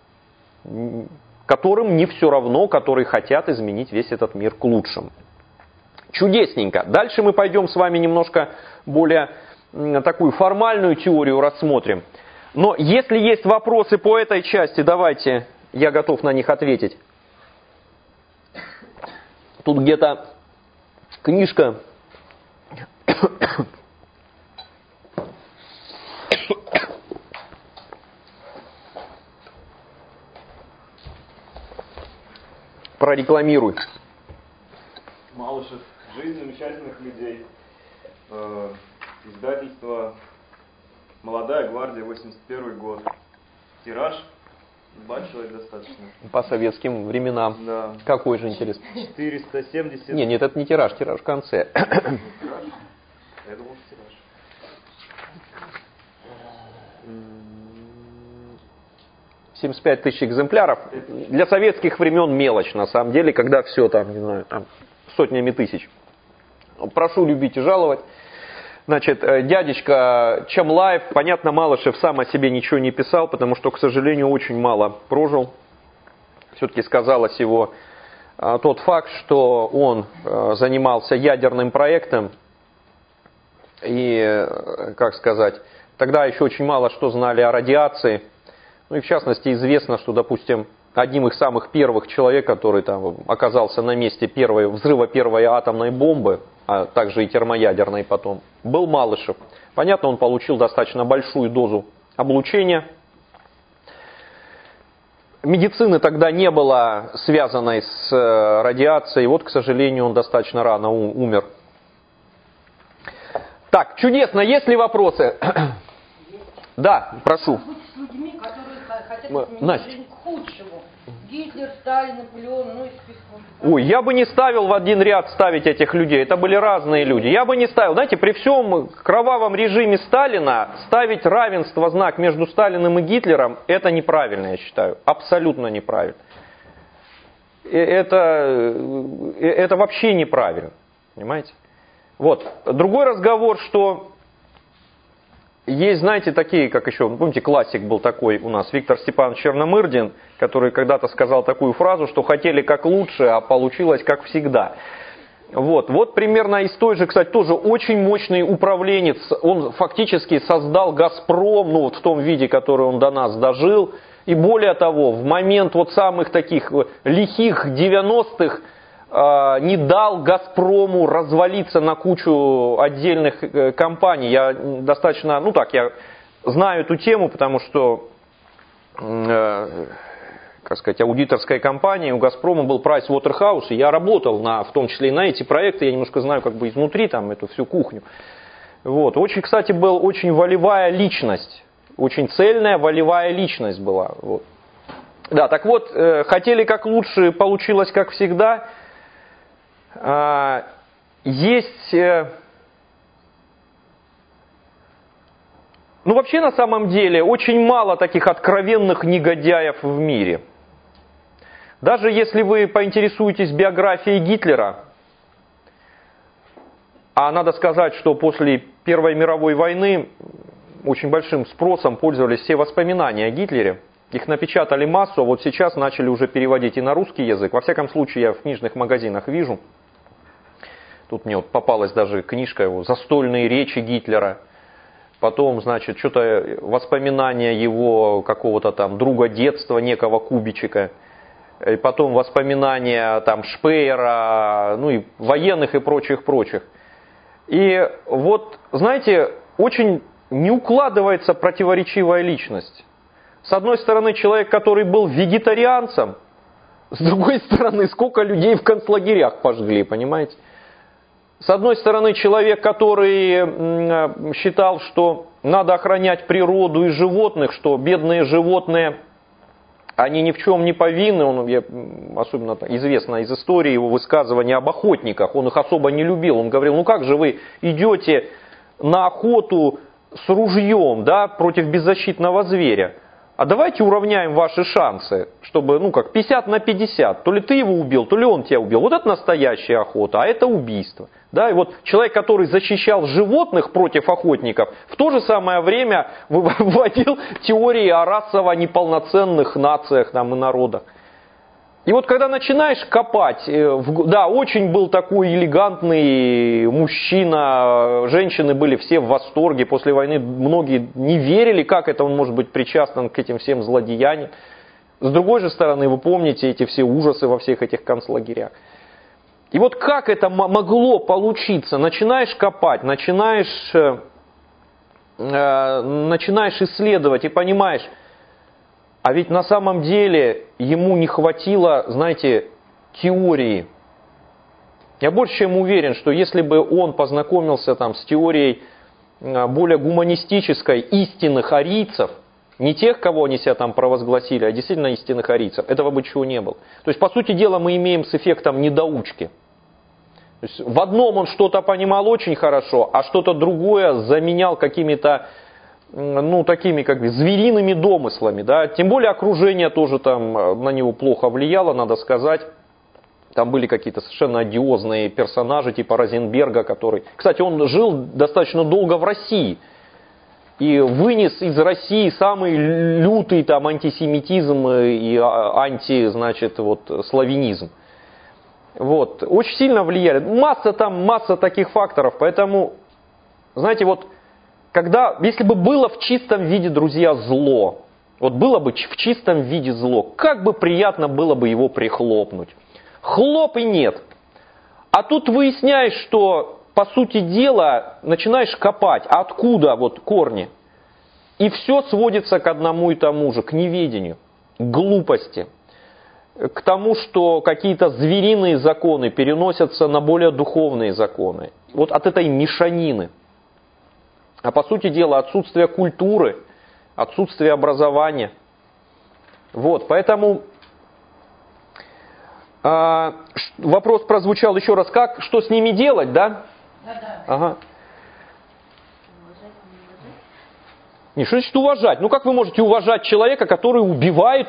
которым не все равно, которые хотят изменить весь этот мир к лучшему. Чудесненько. Дальше мы пойдем с вами немножко более такую формальную теорию рассмотрим. Но если есть вопросы по этой части, давайте, я готов на них ответить. Тут где-то книжка... Прорекламируй. Малышев. Жизнь замечательных людей. Издательство «Молодая гвардия», 81 год. Тираж 2 человека достаточно. По советским временам. Да. Какой же интересно? 470. Нет, это не тираж, тираж в конце. Тираж? Я думал, что тираж. 75 тысяч экземпляров. Для советских времен мелочь, на самом деле, когда все там, не знаю, там сотнями тысяч. Прошу любить и жаловать. Значит, дядечка Чамлаев, понятно, Малышев сам о себе ничего не писал, потому что, к сожалению, очень мало прожил. Все-таки сказалось его тот факт, что он занимался ядерным проектом, и, как сказать, тогда еще очень мало что знали о радиации. Ну и в частности известно, что, допустим, одним из самых первых человек, который там оказался на месте взрыва первой атомной бомбы, а также и термоядерной потом, был Малышев. Понятно, он получил достаточно большую дозу облучения. Медицины тогда не было связанной с радиацией. Вот, к сожалению, он достаточно рано умер. Так, чудесно. Есть ли вопросы? Да, прошу. С людьми, которые хотят изменить жизнь к худшему. Гитлер, Сталин, Наполеон, ну и списком. Ой, я бы не ставил в один ряд ставить этих людей. Это были разные люди. Я бы не ставил. Знаете, при всем кровавом режиме Сталина ставить равенство знак между Сталиным и Гитлером, это неправильно, я считаю. Абсолютно неправильно. Это вообще неправильно. Понимаете? Вот. Другой разговор, что есть, знаете, такие, как еще, помните, классик был такой у нас, Виктор Степанович Черномырдин, который когда-то сказал такую фразу, что хотели как лучше, а получилось как всегда. Вот примерно из той же, кстати, тоже очень мощный управленец, он фактически создал «Газпром», ну вот в том виде, который он до нас дожил, и более того, в момент вот самых таких лихих 90-х, не дал «Газпрому» развалиться на кучу отдельных компаний. Я достаточно, я знаю эту тему, потому что, как сказать, аудиторская компания у «Газпрома» был Pricewaterhouse, и я работал в том числе и на эти проекты, я немножко знаю как бы изнутри там эту всю кухню. Вот. Очень, кстати, был очень волевая личность, очень цельная волевая личность была. Вот. Да, так вот, хотели как лучше, получилось как всегда. Есть, вообще на самом деле очень мало таких откровенных негодяев в мире. Даже если вы поинтересуетесь биографией Гитлера, а надо сказать, что после Первой мировой войны очень большим спросом пользовались все воспоминания о Гитлере. Их напечатали массу, а вот сейчас начали уже переводить и на русский язык. Во всяком случае, я в книжных магазинах вижу. Тут мне вот попалась даже книжка его «Застольные речи Гитлера». Потом, значит, что-то воспоминания его какого-то там друга детства, некого Кубичика. И потом воспоминания там Шпеера, и военных и прочих. И вот, знаете, очень не укладывается противоречивая личность. С одной стороны, человек, который был вегетарианцем, с другой стороны, сколько людей в концлагерях пожгли, понимаете? С одной стороны, человек, который считал, что надо охранять природу и животных, что бедные животные, они ни в чем не повинны. Особенно известно из истории его высказывания об охотниках. Он их особо не любил. Он говорил, как же вы идете на охоту с ружьем, против беззащитного зверя? А давайте уравняем ваши шансы, чтобы, 50 на 50. То ли ты его убил, то ли он тебя убил. Вот это настоящая охота, а это убийство. Да, и вот человек, который защищал животных против охотников, в то же самое время вводил теории о расово неполноценных нациях и народах. И вот когда начинаешь копать, очень был такой элегантный мужчина, женщины были все в восторге, после войны многие не верили, как это он может быть причастен к этим всем злодеяниям. С другой же стороны, вы помните эти все ужасы во всех этих концлагерях. И вот как это могло получиться? Начинаешь копать, начинаешь исследовать и понимаешь, а ведь на самом деле ему не хватило, знаете, теории. Я больше чем уверен, что если бы он познакомился с теорией более гуманистической истинных арийцев, не тех, кого они себя провозгласили, а действительно истинных арийцев, этого бы чего не было. То есть, по сути дела, мы имеем с эффектом недоучки. То есть, в одном он что-то понимал очень хорошо, а что-то другое заменял какими-то такими как бы звериными домыслами, да, тем более окружение тоже на него плохо влияло, надо сказать. Там были какие-то совершенно одиозные персонажи, типа Розенберга, который... Кстати, он жил достаточно долго в России. И вынес из России самый лютый там антисемитизм и славянизм. Вот. Очень сильно влияли. Масса таких факторов. Поэтому, знаете, если бы было в чистом виде, друзья, зло, было бы в чистом виде зло, как бы приятно было бы его прихлопнуть. Хлоп и нет. А тут выясняешь, что, по сути дела, начинаешь копать, откуда корни. И все сводится к одному и тому же, к неведению, к глупости, к тому, что какие-то звериные законы переносятся на более духовные законы. От этой мешанины. А по сути дела, отсутствие культуры, отсутствие образования. Поэтому вопрос прозвучал еще раз, что с ними делать, да? Да. Ага. Не, что значит уважать? Как вы можете уважать человека, который убивает?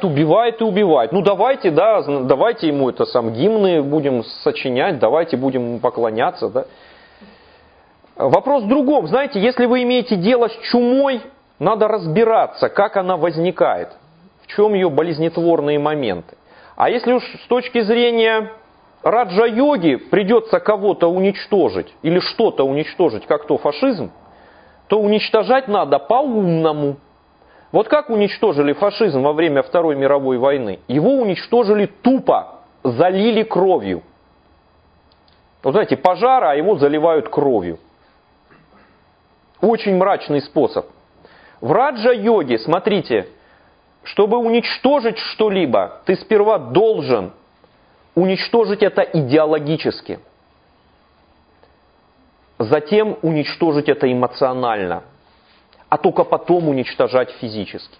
Давайте ему гимны будем сочинять, давайте будем ему поклоняться, да? Вопрос в другом. Знаете, если вы имеете дело с чумой, надо разбираться, как она возникает, в чем ее болезнетворные моменты. А если уж с точки зрения раджа-йоги придется кого-то уничтожить или что-то уничтожить, как фашизм, то уничтожать надо по-умному. Как уничтожили фашизм во время Второй мировой войны? Его уничтожили тупо, залили кровью. Знаете, пожар, а его заливают кровью. Очень мрачный способ. В раджа-йоге, смотрите, чтобы уничтожить что-либо, ты сперва должен уничтожить это идеологически. Затем уничтожить это эмоционально. А только потом уничтожать физически.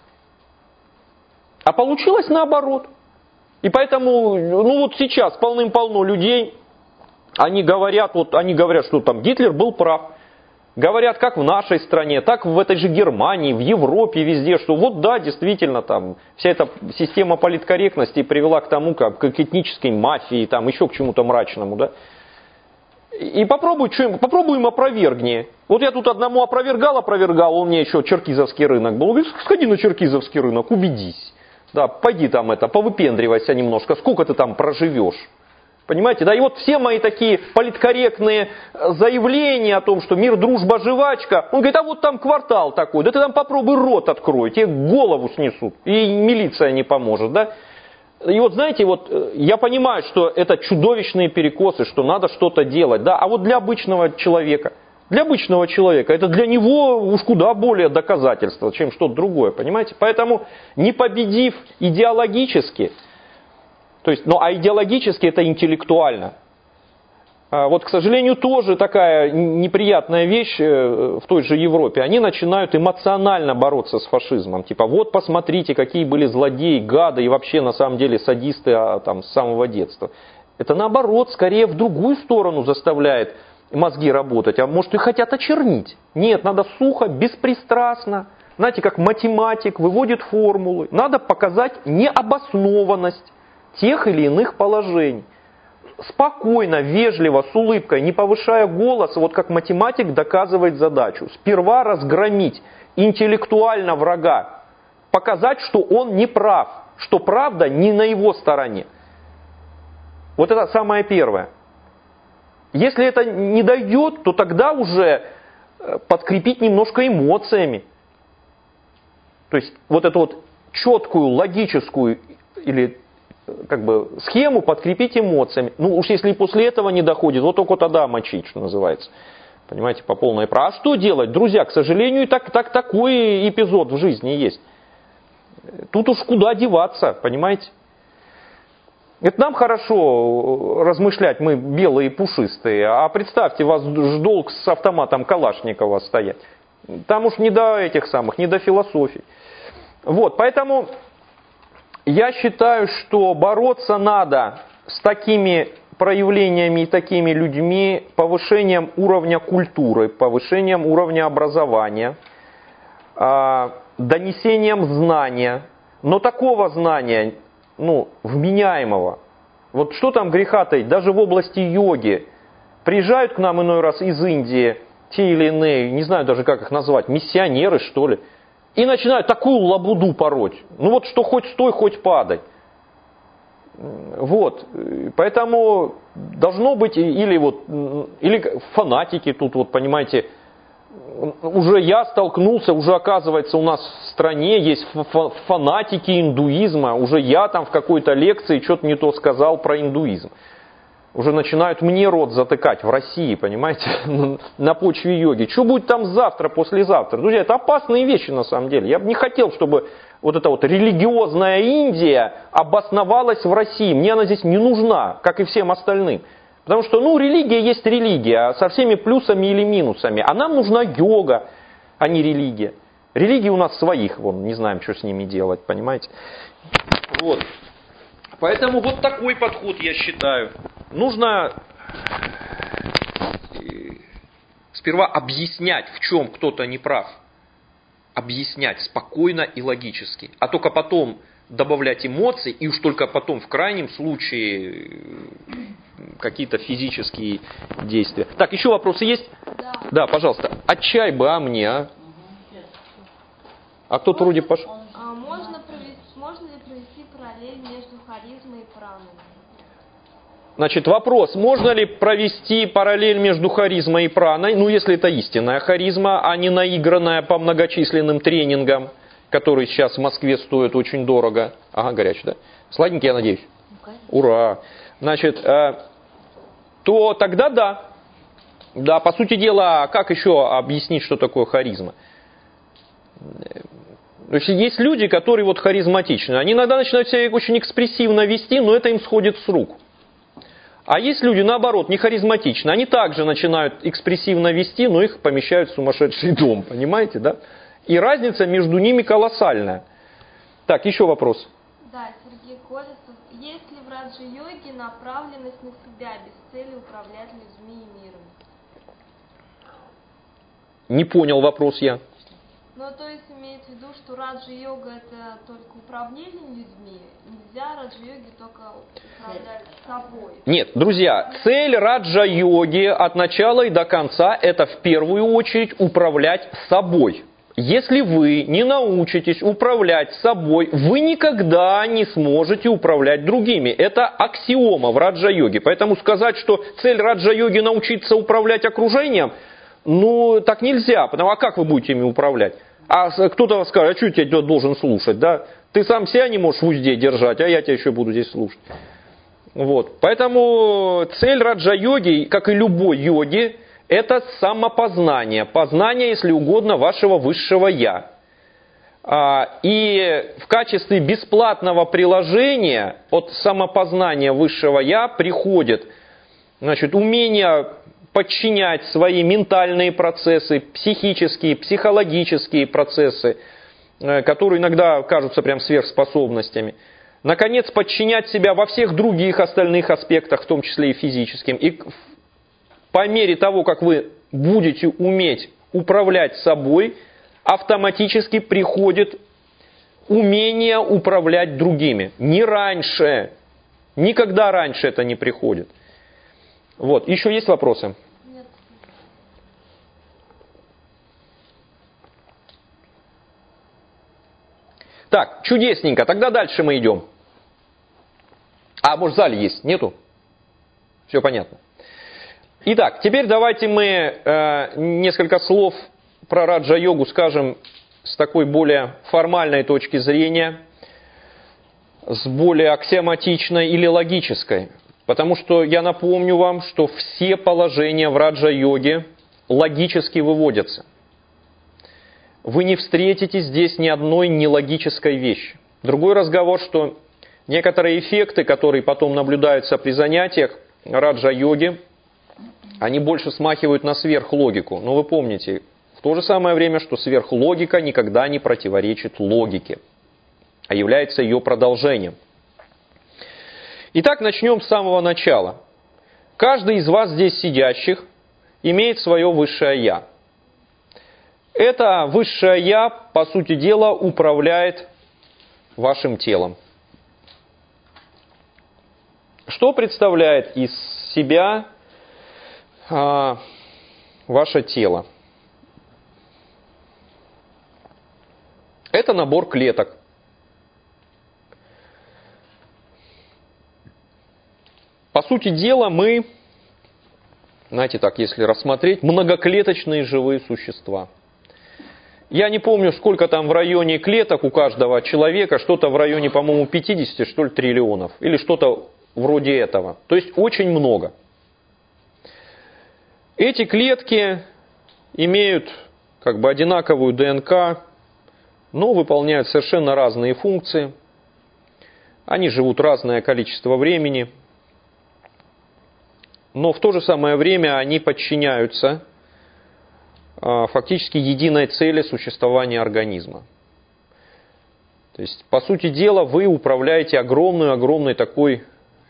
А получилось наоборот. И поэтому, сейчас полным-полно людей, они говорят, что Гитлер был прав. Говорят, как в нашей стране, так в этой же Германии, в Европе, везде, что действительно, вся эта система политкорректности привела к тому, как к этнической мафии, еще к чему-то мрачному, да. И попробуем опровергни. Я тут одному опровергал, он мне еще черкизовский рынок был. Он говорит, сходи на черкизовский рынок, убедись. Да, пойди повыпендривайся немножко, сколько ты там проживешь. Понимаете, да, и все мои такие политкорректные заявления о том, что мир, дружба, жвачка, он говорит, там квартал такой, да ты там попробуй рот открой, тебе голову снесут, и милиция не поможет, да. И знаете, я понимаю, что это чудовищные перекосы, что надо что-то делать, да, а для обычного человека это для него уж куда более доказательство, чем что-то другое, понимаете. Поэтому, не победив идеологически, а идеологически это интеллектуально. К сожалению, тоже такая неприятная вещь в той же Европе. Они начинают эмоционально бороться с фашизмом. Посмотрите, какие были злодеи, гады и вообще на самом деле садисты с самого детства. Это наоборот, скорее в другую сторону заставляет мозги работать. А может, и хотят очернить. Нет, надо сухо, беспристрастно. Знаете, как математик выводит формулы. Надо показать необоснованность тех или иных положений. Спокойно, вежливо, с улыбкой, не повышая голос, как математик доказывает задачу. Сперва разгромить интеллектуально врага, показать, что он не прав, что правда не на его стороне. Это самое первое. Если это не дойдет, то тогда уже подкрепить немножко эмоциями. То есть эту четкую, логическую или схему подкрепить эмоциями. Уж если и после этого не доходит, только тогда мочить, что называется. Понимаете, по полной праве. А что делать, друзья? К сожалению, такой эпизод в жизни есть. Тут уж куда деваться, понимаете? Это нам хорошо размышлять, мы белые и пушистые. А представьте, вас долг с автоматом Калашникова стоять. Там уж не до не до философии. Поэтому я считаю, что бороться надо с такими проявлениями и такими людьми, повышением уровня культуры, повышением уровня образования, донесением знания, но такого знания, вменяемого, Вот что там греха таить, даже в области йоги. Приезжают к нам иной раз из Индии, те или иные, не знаю даже как их назвать, миссионеры что ли, и начинают такую лабуду пороть. Ну вот что хоть стой, хоть падай. Вот, поэтому должно быть, или фанатики тут, вот понимаете, уже я столкнулся, уже оказывается у нас в стране есть фанатики индуизма, уже я там в какой-то лекции что-то не то сказал про индуизм. Уже начинают мне рот затыкать в России, понимаете, на почве йоги. Что будет там завтра, послезавтра? Друзья, это опасные вещи на самом деле. Я бы не хотел, чтобы вот эта вот религиозная Индия обосновалась в России. Мне она здесь не нужна, как и всем остальным. Потому что, религия есть религия, со всеми плюсами или минусами. А нам нужна йога, а не религия. Религии у нас своих, не знаем, что с ними делать, понимаете. Вот. Поэтому вот такой подход, я считаю. Нужно сперва объяснять, в чем кто-то не прав. Объяснять спокойно и логически. А только потом добавлять эмоции, и уж только потом, в крайнем случае, какие-то физические действия. Так, еще вопросы есть? Да. Да, пожалуйста. А чай бы, мне, а? А кто-то вроде пошел. Можно ли провести параллель между харизмой и праной? Значит, вопрос, можно ли провести параллель между харизмой и праной, если это истинная харизма, а не наигранная по многочисленным тренингам, которые сейчас в Москве стоят очень дорого. Ага, горячий, да? Сладенький, я надеюсь? Ура! Значит, то тогда да. Да, по сути дела, как еще объяснить, что такое харизма? То есть есть люди, которые харизматичны. Они иногда начинают себя очень экспрессивно вести, но это им сходит с рук. А есть люди, наоборот, не харизматичны. Они также начинают экспрессивно вести, но их помещают в сумасшедший дом. Понимаете, да? И разница между ними колоссальная. Так, еще вопрос. Да, Сергей Колесов. Есть ли в раджа-йоге направленность на себя, без цели управлять людьми и миром? Не понял вопрос я. То есть имеется в виду, что раджа-йога это только управление людьми, нельзя раджа-йоге только управлять собой. Нет, друзья, цель раджа-йоги от начала и до конца это в первую очередь управлять собой. Если вы не научитесь управлять собой, вы никогда не сможете управлять другими. Это аксиома в раджа-йоге. Поэтому сказать, что цель раджа-йоги научиться управлять окружением, так нельзя. А как вы будете ими управлять? А кто-то скажет, а что я тебя должен слушать, да? Ты сам себя не можешь в узде держать, а я тебя еще буду здесь слушать. Вот. Поэтому цель раджа-йоги, как и любой йоги, это самопознание. Познание, если угодно, вашего высшего «я». И в качестве бесплатного приложения от самопознания высшего «я» приходит умение подчинять свои ментальные процессы, психические, психологические процессы, которые иногда кажутся прям сверхспособностями. Наконец, подчинять себя во всех других остальных аспектах, в том числе и физическим. И по мере того, как вы будете уметь управлять собой, автоматически приходит умение управлять другими. Не раньше. Никогда раньше это не приходит. Вот. Еще есть вопросы? Нет. Так, чудесненько. Тогда дальше мы идем. А, может, в зале есть? Нету? Все понятно. Итак, теперь давайте мы несколько слов про раджа-йогу скажем с такой более формальной точки зрения, с более аксиоматичной или логической. Потому что я напомню вам, что все положения в раджа-йоге логически выводятся. Вы не встретите здесь ни одной нелогической вещи. Другой разговор, что некоторые эффекты, которые потом наблюдаются при занятиях раджа-йоги, они больше смахивают на сверхлогику. Но вы помните, в то же самое время, что сверхлогика никогда не противоречит логике, а является ее продолжением. Итак, начнем с самого начала. Каждый из вас здесь сидящих имеет свое высшее «я». Это высшее «я», по сути дела, управляет вашим телом. Что представляет из себя ваше тело? Это набор клеток. По сути дела, мы, знаете так, если рассмотреть, многоклеточные живые существа. Я не помню, сколько там в районе клеток у каждого человека, что-то в районе, по-моему, 50, что ли, триллионов, или что-то вроде этого. То есть очень много. Эти клетки имеют как бы одинаковую ДНК, но выполняют совершенно разные функции. Они живут разное количество времени, но в то же самое время они подчиняются фактически единой цели существования организма. То есть, по сути дела, вы управляете огромной такой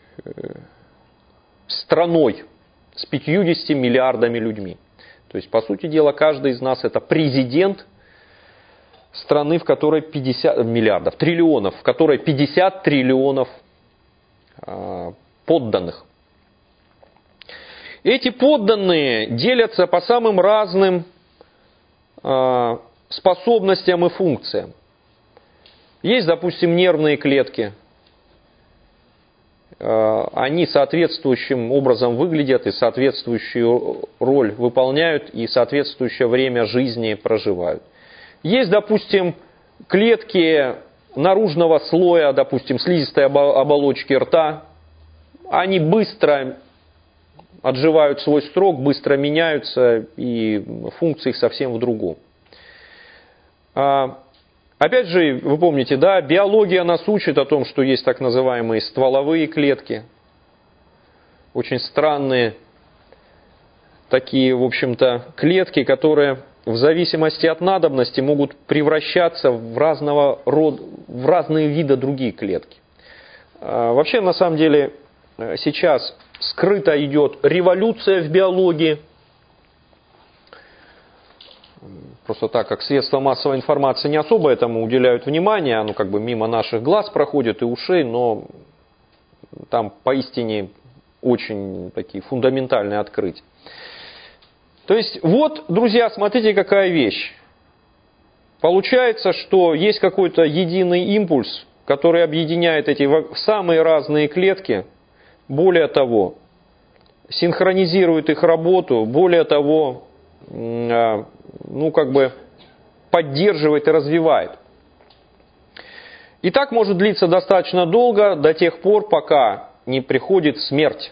страной с 50 миллиардами людьми. То есть, по сути дела, каждый из нас это президент страны, в которой 50 миллиардов, триллионов, в которой 50 триллионов подданных. Эти подданные делятся по самым разным способностям и функциям. Есть, допустим, нервные клетки. Они соответствующим образом выглядят и соответствующую роль выполняют и соответствующее время жизни проживают. Есть, допустим, клетки наружного слоя, допустим, слизистой оболочки рта. Они быстро отживают свой срок, быстро меняются, и функции их совсем в другом. Опять же, вы помните, да, биология нас учит о том, что есть так называемые стволовые клетки. Очень странные такие, в общем-то, клетки, которые в зависимости от надобности могут превращаться в разные виды другие клетки. Вообще, на самом деле, сейчас скрыто идет революция в биологии. Просто так как средства массовой информации не особо этому уделяют внимание, оно как бы мимо наших глаз проходит и ушей, но там поистине очень такие фундаментальные открытия. То есть вот, друзья, смотрите, какая вещь. Получается, что есть какой-то единый импульс, который объединяет эти самые разные клетки, более того, синхронизирует их работу, более того, поддерживает и развивает. И так может длиться достаточно долго, до тех пор, пока не приходит смерть.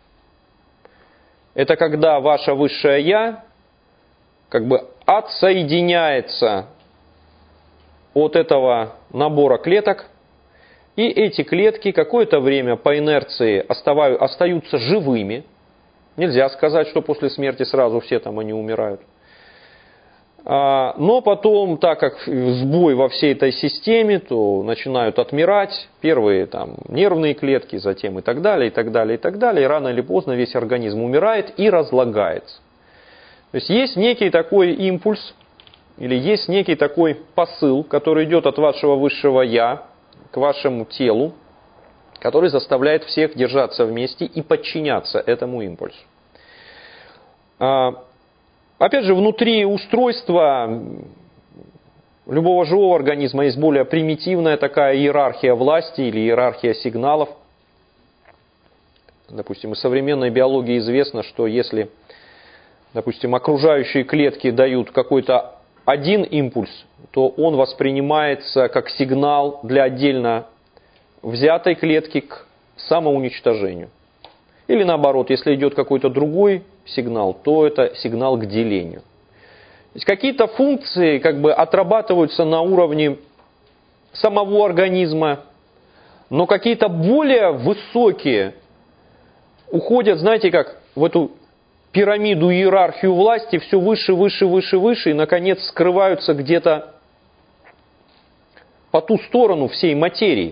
Это когда ваше высшее Я как бы отсоединяется от этого набора клеток, и эти клетки какое-то время по инерции остаются живыми. Нельзя сказать, что после смерти сразу все там они умирают. Но потом, так как сбой во всей этой системе, то начинают отмирать первые там нервные клетки, затем и так далее, и так далее, и так далее. И рано или поздно весь организм умирает и разлагается. То есть некий такой импульс, или есть некий такой посыл, который идет от вашего высшего Я к вашему телу, который заставляет всех держаться вместе и подчиняться этому импульсу. Опять же, внутри устройства любого живого организма есть более примитивная такая иерархия власти или иерархия сигналов. Допустим, из современной биологии известно, что если, допустим, окружающие клетки дают какой-то один импульс, то он воспринимается как сигнал для отдельно взятой клетки к самоуничтожению. Или наоборот, если идет какой-то другой сигнал, то это сигнал к делению. То есть какие-то функции как бы отрабатываются на уровне самого организма, но какие-то более высокие уходят, знаете как, в эту пирамиду, иерархию власти, все выше, выше, выше, выше, и наконец скрываются где-то по ту сторону всей материи.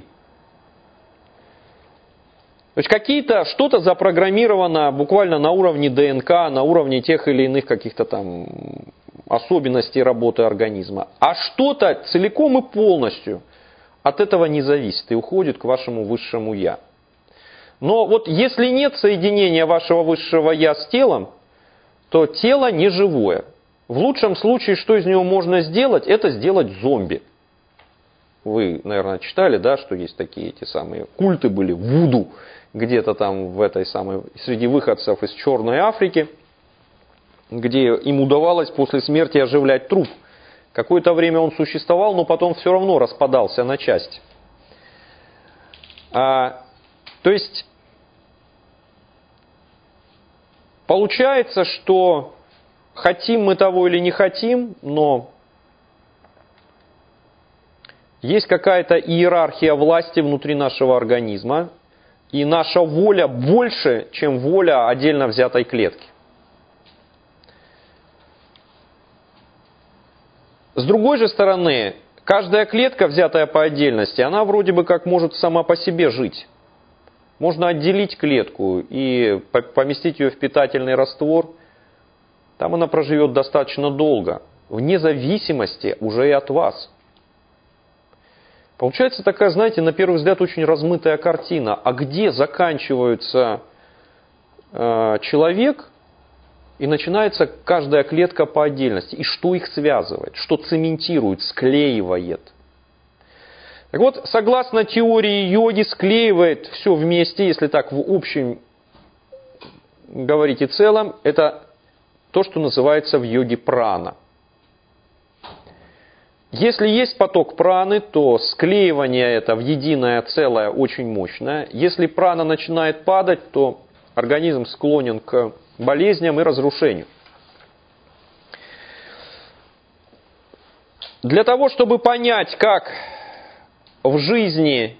То есть что-то запрограммировано буквально на уровне ДНК, на уровне тех или иных каких-то там особенностей работы организма. А что-то целиком и полностью от этого не зависит и уходит к вашему высшему Я. Но вот если нет соединения вашего высшего я с телом, то тело не живое. В лучшем случае, что из него можно сделать, это сделать зомби. Вы, наверное, читали, да, что есть такие эти самые культы были, вуду, где-то там в этой самой, среди выходцев из Черной Африки, где им удавалось после смерти оживлять труп. Какое-то время он существовал, но потом все равно распадался на части. То есть, получается, что хотим мы того или не хотим, но есть какая-то иерархия власти внутри нашего организма, и наша воля больше, чем воля отдельно взятой клетки. С другой же стороны, каждая клетка, взятая по отдельности, она вроде бы как может сама по себе жить. Можно отделить клетку и поместить ее в питательный раствор. Там она проживет достаточно долго, вне зависимости уже и от вас. Получается такая, знаете, на первый взгляд очень размытая картина. А где заканчивается человек и начинается каждая клетка по отдельности? И что их связывает, что цементирует, склеивает? Так вот, согласно теории йоги, склеивает все вместе, если так в общем говорить и целом, это то, что называется в йоге прана. Если есть поток праны, то склеивание это в единое целое очень мощное. Если прана начинает падать, то организм склонен к болезням и разрушению. Для того, чтобы понять, как в жизни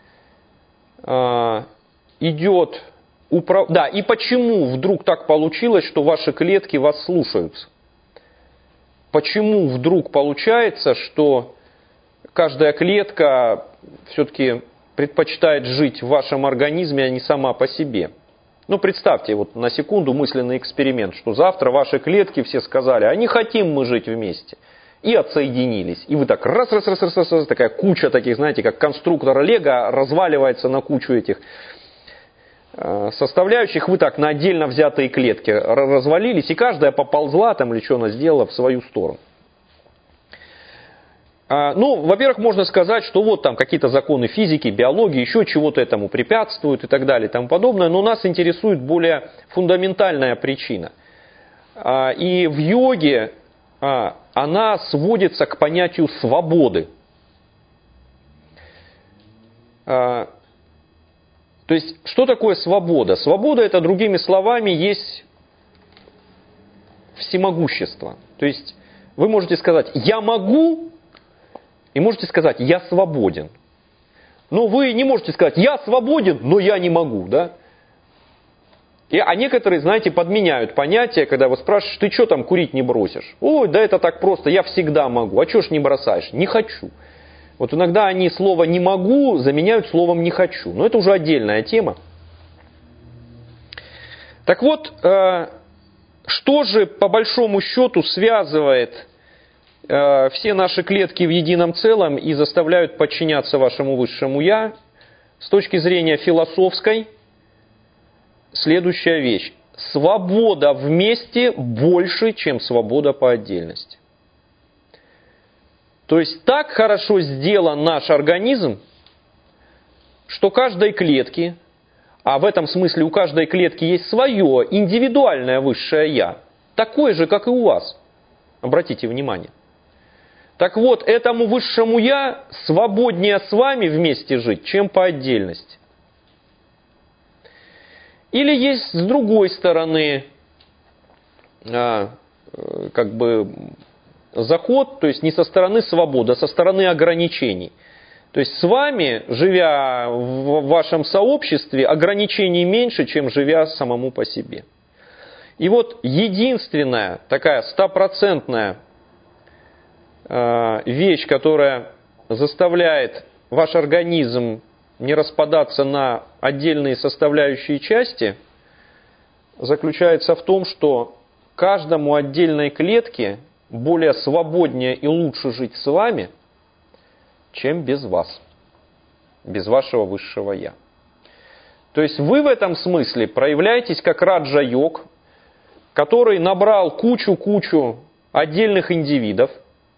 идет и почему вдруг так получилось, что ваши клетки вас слушаются. Почему вдруг получается, что каждая клетка все-таки предпочитает жить в вашем организме, а не сама по себе? Ну, представьте, вот на секунду мысленный эксперимент, что завтра ваши клетки все сказали, а не хотим мы жить вместе. И отсоединились. И вы так раз, такая куча таких, знаете, как конструктор Лего разваливается на кучу этих составляющих, вы так на отдельно взятые клетки развалились, и каждая поползла там или что она сделала в свою сторону. Ну, во-первых, можно сказать, что вот там какие-то законы физики, биологии, еще чего-то этому препятствуют и так далее и тому подобное, но нас интересует более фундаментальная причина. И в йоге она сводится к понятию свободы. То есть, что такое свобода? Свобода, это, другими словами, есть всемогущество. То есть, вы можете сказать «я могу», и можете сказать «я свободен». Но вы не можете сказать «я свободен, но я не могу». Да? А некоторые, знаете, подменяют понятие, когда вы спрашиваешь, ты что там курить не бросишь? Ой, да это так просто, я всегда могу. А что ж не бросаешь? Не хочу. Вот иногда они слово «не могу» заменяют словом «не хочу». Но это уже отдельная тема. Так вот, что же по большому счету связывает все наши клетки в едином целом и заставляют подчиняться вашему высшему «я»? С точки зрения философской, следующая вещь. Свобода вместе больше, чем свобода по отдельности. То есть так хорошо сделан наш организм, что каждой клетке, а в этом смысле у каждой клетки есть свое индивидуальное высшее «я», такое же, как и у вас. Обратите внимание. Так вот, этому высшему «я» свободнее с вами вместе жить, чем по отдельности. Или есть с другой стороны заход, то есть не со стороны свободы, а со стороны ограничений. То есть с вами, живя в вашем сообществе, ограничений меньше, чем живя самому по себе. И вот единственная такая 100% вещь, которая заставляет ваш организм не распадаться на отдельные составляющие части, заключается в том, что каждому отдельной клетке более свободнее и лучше жить с вами, чем без вас, без вашего высшего «я». То есть вы в этом смысле проявляетесь как раджа-йог, который набрал кучу отдельных индивидов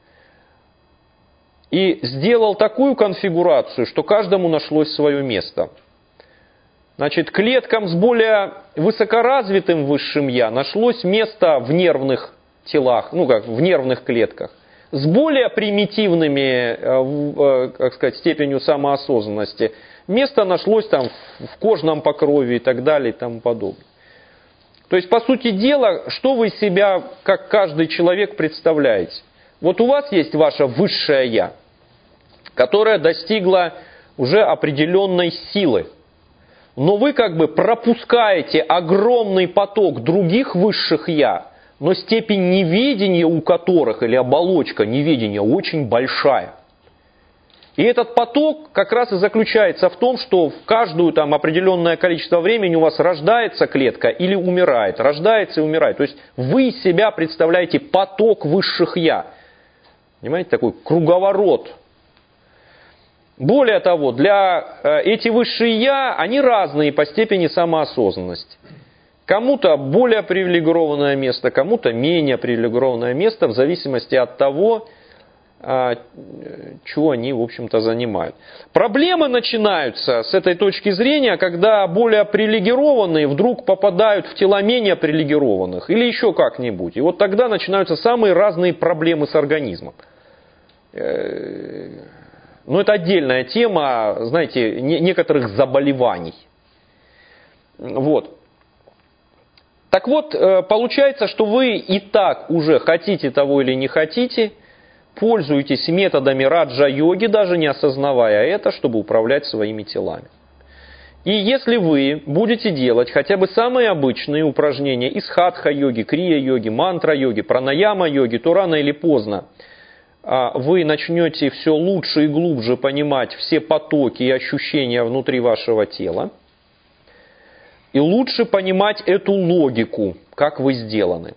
и сделал такую конфигурацию, что каждому нашлось свое место. Значит, клеткам с более высокоразвитым высшим я нашлось место в нервных телах, в нервных клетках. С более примитивными, степенью самоосознанности место нашлось там в кожном покрове и так далее и тому подобное. То есть, по сути дела, что вы себя, как каждый человек, представляете? Вот у вас есть ваше высшее я, которое достигло уже определенной силы. Но вы как бы пропускаете огромный поток других высших я, но степень неведения у которых, или оболочка неведения, очень большая. И этот поток как раз и заключается в том, что в каждую там определенное количество времени у вас рождается клетка или умирает, рождается и умирает. То есть вы из себя представляете поток высших я. Понимаете, такой круговорот. Более того, эти высшие я, они разные по степени самоосознанности. Кому-то более привилегированное место, кому-то менее привилегированное место, в зависимости от того, чего они, в общем-то, занимают. Проблемы начинаются с этой точки зрения, когда более привилегированные вдруг попадают в тела менее привилегированных или еще как-нибудь. И вот тогда начинаются самые разные проблемы с организмом. Но это отдельная тема, знаете, некоторых заболеваний. Вот. Так вот, получается, что вы и так уже хотите того или не хотите, пользуетесь методами раджа-йоги, даже не осознавая это, чтобы управлять своими телами. И если вы будете делать хотя бы самые обычные упражнения из хатха-йоги, крия-йоги, мантра-йоги, пранаяма-йоги, то рано или поздно вы начнете все лучше и глубже понимать все потоки и ощущения внутри вашего тела. И лучше понимать эту логику, как вы сделаны.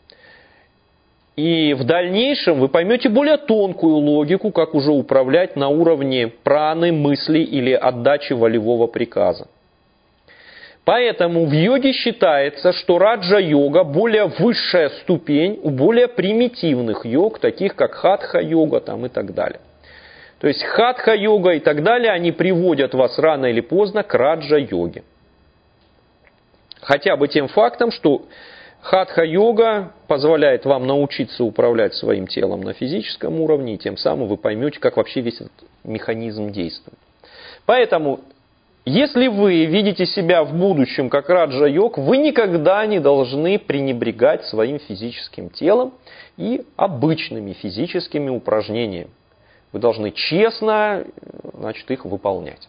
И в дальнейшем вы поймете более тонкую логику, как уже управлять на уровне праны, мысли или отдачи волевого приказа. Поэтому в йоге считается, что раджа-йога более высшая ступень у более примитивных йог, таких как хатха-йога и так далее. То есть хатха-йога и так далее, они приводят вас рано или поздно к раджа-йоге. Хотя бы тем фактом, что хатха-йога позволяет вам научиться управлять своим телом на физическом уровне, и тем самым вы поймете, как вообще весь этот механизм действует. Поэтому, если вы видите себя в будущем как раджа-йог, вы никогда не должны пренебрегать своим физическим телом и обычными физическими упражнениями. Вы должны честно, их выполнять.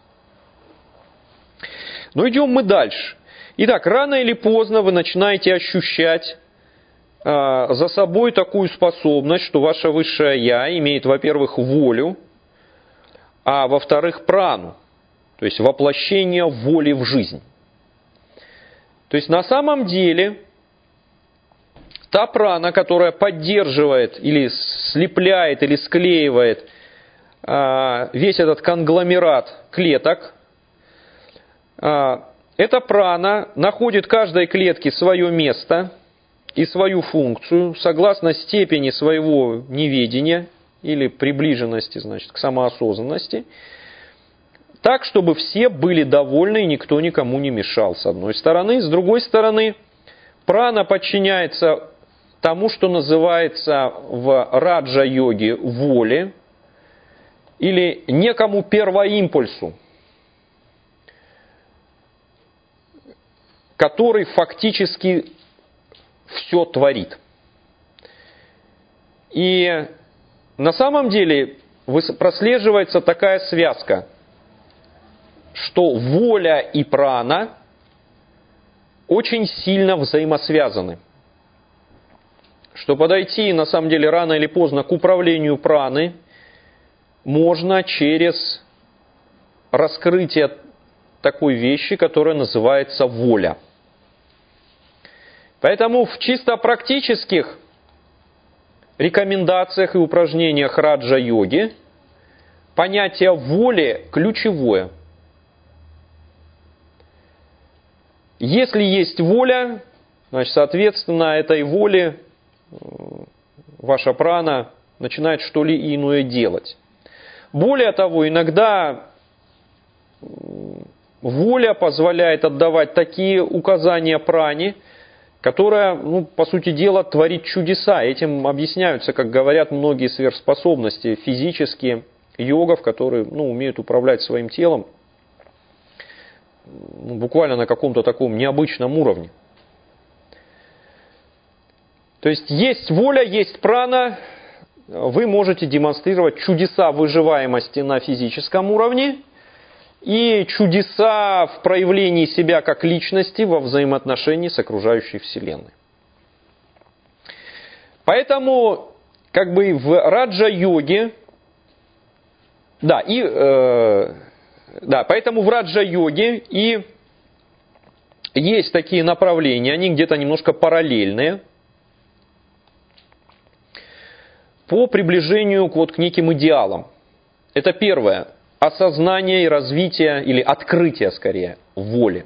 Но идем мы дальше. Итак, рано или поздно вы начинаете ощущать за собой такую способность, что ваше высшее я имеет, во-первых, волю, а во-вторых, прану, то есть воплощение воли в жизнь. То есть на самом деле та прана, которая поддерживает или слепляет или склеивает весь этот конгломерат клеток, эта прана находит каждой клетке свое место и свою функцию согласно степени своего неведения или приближенности, к самоосознанности, так, чтобы все были довольны и никто никому не мешал, с одной стороны. С другой стороны, прана подчиняется тому, что называется в раджа-йоге воле или некому первоимпульсу, который фактически все творит. И на самом деле прослеживается такая связка, что воля и прана очень сильно взаимосвязаны. Что подойти, на самом деле, рано или поздно к управлению праны можно через раскрытие такой вещи, которая называется воля. Поэтому в чисто практических рекомендациях и упражнениях раджа-йоги понятие воли ключевое. Если есть воля, значит, соответственно, этой воле ваша прана начинает что-либо иное делать. Более того, иногда воля позволяет отдавать такие указания пране, которая, по сути дела, творит чудеса. Этим объясняются, как говорят, многие сверхспособности физические йогов, которые умеют управлять своим телом буквально на каком-то таком необычном уровне. То есть воля, есть прана, вы можете демонстрировать чудеса выживаемости на физическом уровне и чудеса в проявлении себя как личности во взаимоотношении с окружающей Вселенной. Поэтому, в раджа-йоге, поэтому в раджа-йоге и есть такие направления, они где-то немножко параллельные, по приближению к неким идеалам. Это первое. Осознание и развитие, или открытие, скорее, воли.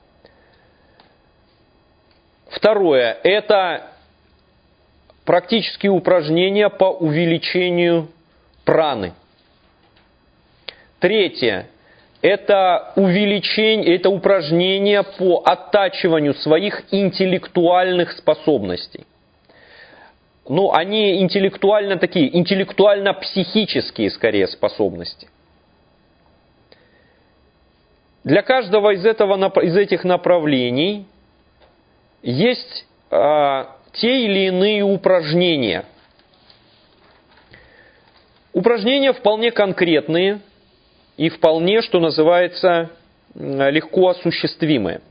Второе. Это практические упражнения по увеличению праны. Третье. Это упражнения по оттачиванию своих интеллектуальных способностей. Они интеллектуально-психические, скорее, способности. Для каждого из этих направлений есть те или иные упражнения. Упражнения вполне конкретные и вполне, что называется, легко осуществимые.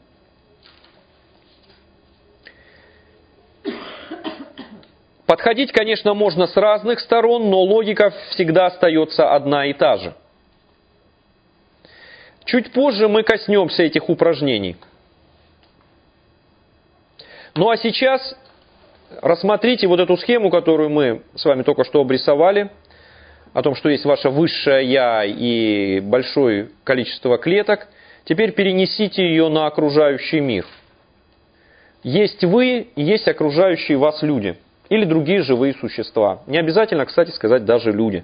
Подходить, конечно, можно с разных сторон, но логика всегда остается одна и та же. Чуть позже мы коснемся этих упражнений. А сейчас рассмотрите вот эту схему, которую мы с вами только что обрисовали, о том, что есть ваше высшее Я и большое количество клеток. Теперь перенесите ее на окружающий мир. Есть вы, есть окружающие вас люди. Или другие живые существа. Не обязательно, кстати сказать, даже люди.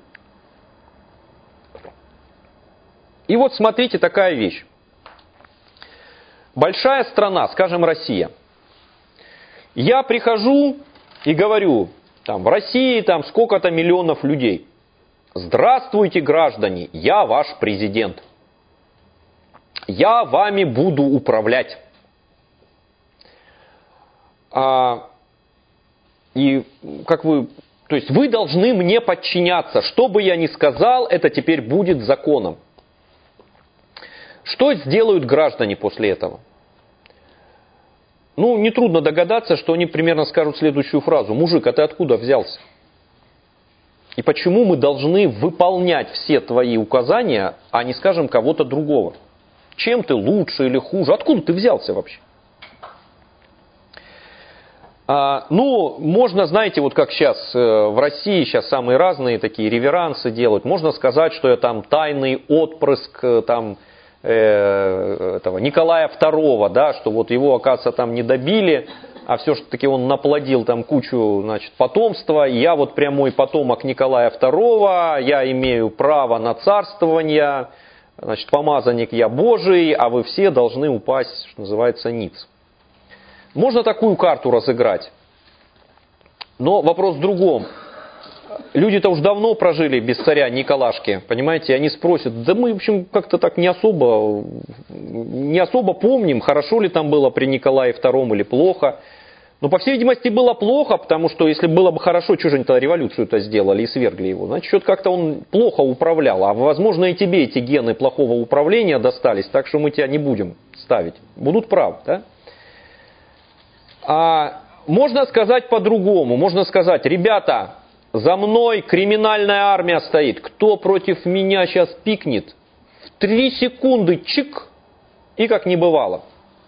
И вот смотрите, такая вещь. Большая страна, скажем, Россия. Я прихожу и говорю, в России сколько-то миллионов людей. Здравствуйте, граждане, я ваш президент. Я вами буду управлять. Вы должны мне подчиняться. Что бы я ни сказал, это теперь будет законом. Что сделают граждане после этого? Нетрудно догадаться, что они примерно скажут следующую фразу. Мужик, а ты откуда взялся? И почему мы должны выполнять все твои указания, а не, скажем, кого-то другого? Чем ты лучше или хуже? Откуда ты взялся вообще? Можно, знаете, вот как сейчас в России сейчас самые разные такие реверансы делают. Можно сказать, что я тайный отпрыск этого Николая II, да, что вот его, оказывается, не добили, а все-таки он наплодил кучу, потомства. И я вот прямой потомок Николая II, я имею право на царствование, помазанник я Божий, а вы все должны упасть, что называется, ниц. Можно такую карту разыграть. Но вопрос в другом. Люди-то уж давно прожили без царя Николашки, понимаете, и они спросят, да мы, в общем, как-то так не особо помним, хорошо ли там было при Николае II или плохо. Но, по всей видимости, было плохо, потому что если было бы хорошо, что же они-то революцию-то сделали и свергли его? Значит, что-то как-то он плохо управлял. А, возможно, и тебе эти гены плохого управления достались, так что мы тебя не будем ставить. Будут правы, да? Можно сказать по-другому. Можно сказать, ребята, за мной криминальная армия стоит. Кто против меня сейчас пикнет? В 3 секунды чик, и как не бывало.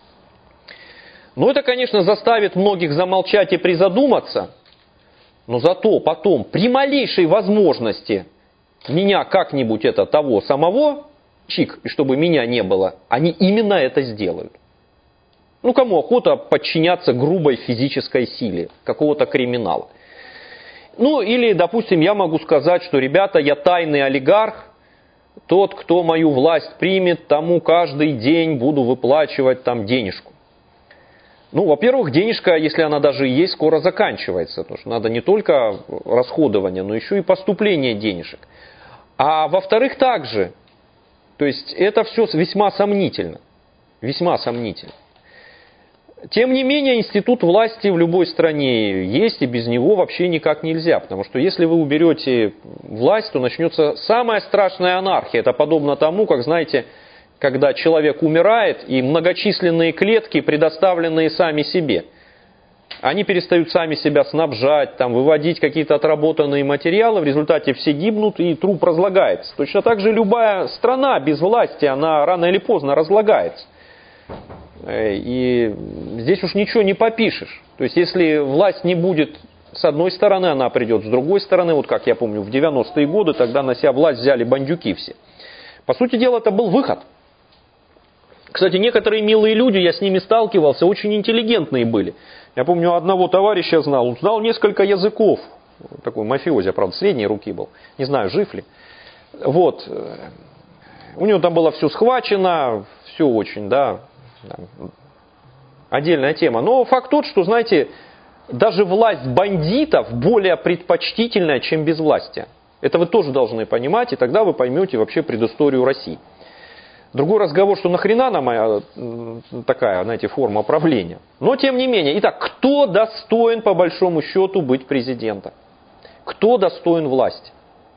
Но это, конечно, заставит многих замолчать и призадуматься. Но зато потом, при малейшей возможности меня как-нибудь того самого, чик, и чтобы меня не было, они именно это сделают. Ну, кому охота подчиняться грубой физической силе какого-то криминала? Ну, или, допустим, я могу сказать, что, ребята, я тайный олигарх, тот, кто мою власть примет, тому каждый день буду выплачивать там денежку. Ну, во-первых, денежка, если она даже и есть, скоро заканчивается, потому что надо не только расходование, но еще и поступление денежек. А во-вторых, также, то есть это все весьма сомнительно, весьма сомнительно. Тем не менее, институт власти в любой стране есть, и без него вообще никак нельзя. Потому что если вы уберете власть, то начнется самая страшная анархия. Это подобно тому, как, знаете, когда человек умирает, и многочисленные клетки, предоставленные сами себе, они перестают сами себя снабжать, там, выводить какие-то отработанные материалы, в результате все гибнут, и труп разлагается. Точно так же любая страна без власти, она рано или поздно разлагается. И здесь уж ничего не попишешь. То есть, если власть не будет с одной стороны, она придет с другой стороны. Вот как я помню, в 90-е годы тогда на себя власть взяли бандюки все. По сути дела, это был выход. Кстати, некоторые милые люди, я с ними сталкивался, очень интеллигентные были. Я помню, одного товарища знал, он знал несколько языков. Такой мафиози, правда, средней руки был. Не знаю, жив ли. Вот. У него там было все схвачено, все очень, да. Отдельная тема. Но факт тот, что, знаете, даже власть бандитов более предпочтительная, чем безвластие. Это вы тоже должны понимать, и тогда вы поймете вообще предысторию России. Другой разговор, что нахрена нам такая, знаете, форма правления. Но тем не менее. Итак, кто достоин по большому счету быть президентом? Кто достоин власти?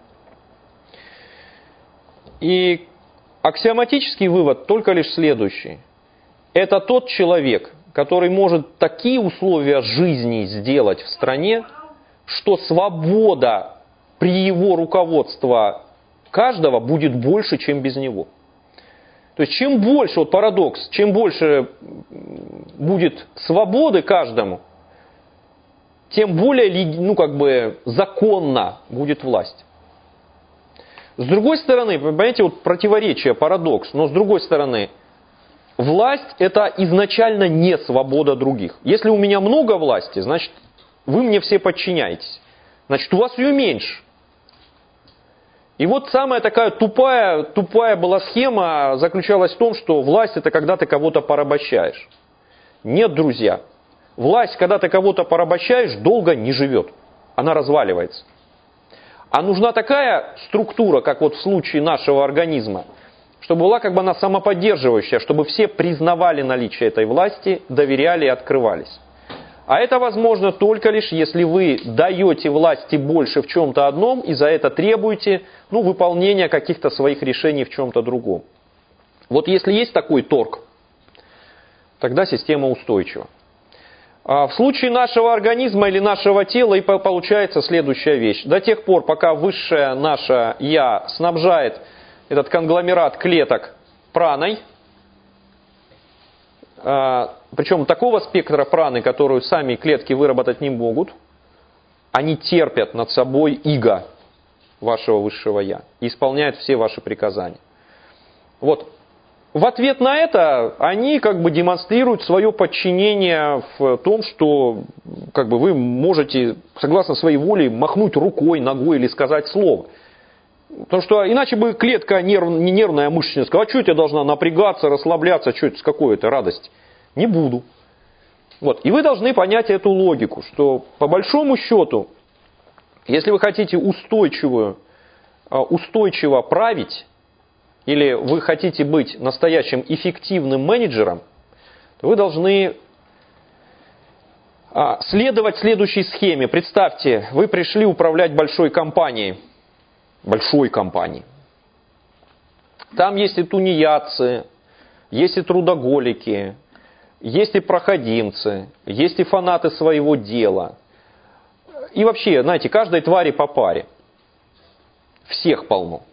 И аксиоматический вывод только лишь следующий. Это тот человек, который может такие условия жизни сделать в стране, что свобода при его руководстве каждого будет больше, чем без него. То есть чем больше, вот парадокс, чем больше будет свободы каждому, тем более, законно будет власть. С другой стороны, понимаете, вот противоречие, парадокс, но с другой стороны, власть – это изначально не свобода других. Если у меня много власти, значит, вы мне все подчиняетесь. Значит, у вас ее меньше. И вот самая такая тупая была схема заключалась в том, что власть – это когда ты кого-то порабощаешь. Нет, друзья. Власть, когда ты кого-то порабощаешь, долго не живет. Она разваливается. А нужна такая структура, как вот в случае нашего организма, чтобы была как бы она самоподдерживающая, чтобы все признавали наличие этой власти, доверяли и открывались. А это возможно только лишь, если вы даете власти больше в чем-то одном и за это требуете выполнения каких-то своих решений в чем-то другом. Вот если есть такой торг, тогда система устойчива. А в случае нашего организма или нашего тела и получается следующая вещь. До тех пор, пока высшее наше «я» снабжает этот конгломерат клеток праной, причем такого спектра праны, которую сами клетки выработать не могут, они терпят над собой иго вашего высшего «я» и исполняют все ваши приказания. Вот. В ответ на это они как бы демонстрируют свое подчинение в том, что как бы вы можете, согласно своей воле, махнуть рукой, ногой или сказать слово. Потому что иначе бы клетка не нервная, а мышечная сказала, а что я должна напрягаться, расслабляться, что это с какой это радости? Не буду. Вот. И вы должны понять эту логику, что по большому счету, если вы хотите устойчиво править, или вы хотите быть настоящим эффективным менеджером, то вы должны следовать следующей схеме. Представьте, вы пришли управлять большой компанией. Там есть и тунеядцы, есть и трудоголики, есть и проходимцы, есть и фанаты своего дела. И вообще, знаете, каждой твари по паре. Всех полно.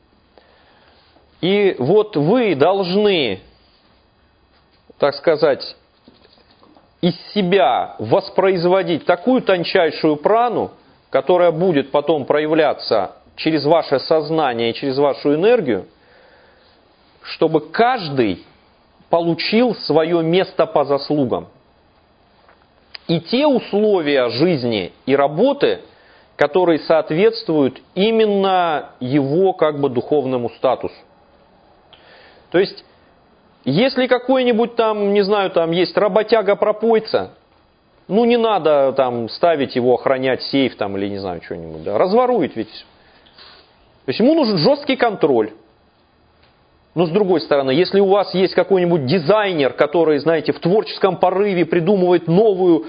И вот вы должны, так сказать, из себя воспроизводить такую тончайшую прану, которая будет потом проявляться через ваше сознание и через вашу энергию, чтобы каждый получил свое место по заслугам. И те условия жизни и работы, которые соответствуют именно его как бы духовному статусу. То есть, если какой-нибудь там, не знаю, там есть работяга-пропойца, ну не надо там ставить его охранять сейф там или не знаю что-нибудь, да, разворует ведь. То есть ему нужен жесткий контроль. Но с другой стороны, если у вас есть какой-нибудь дизайнер, который, знаете, в творческом порыве придумывает новую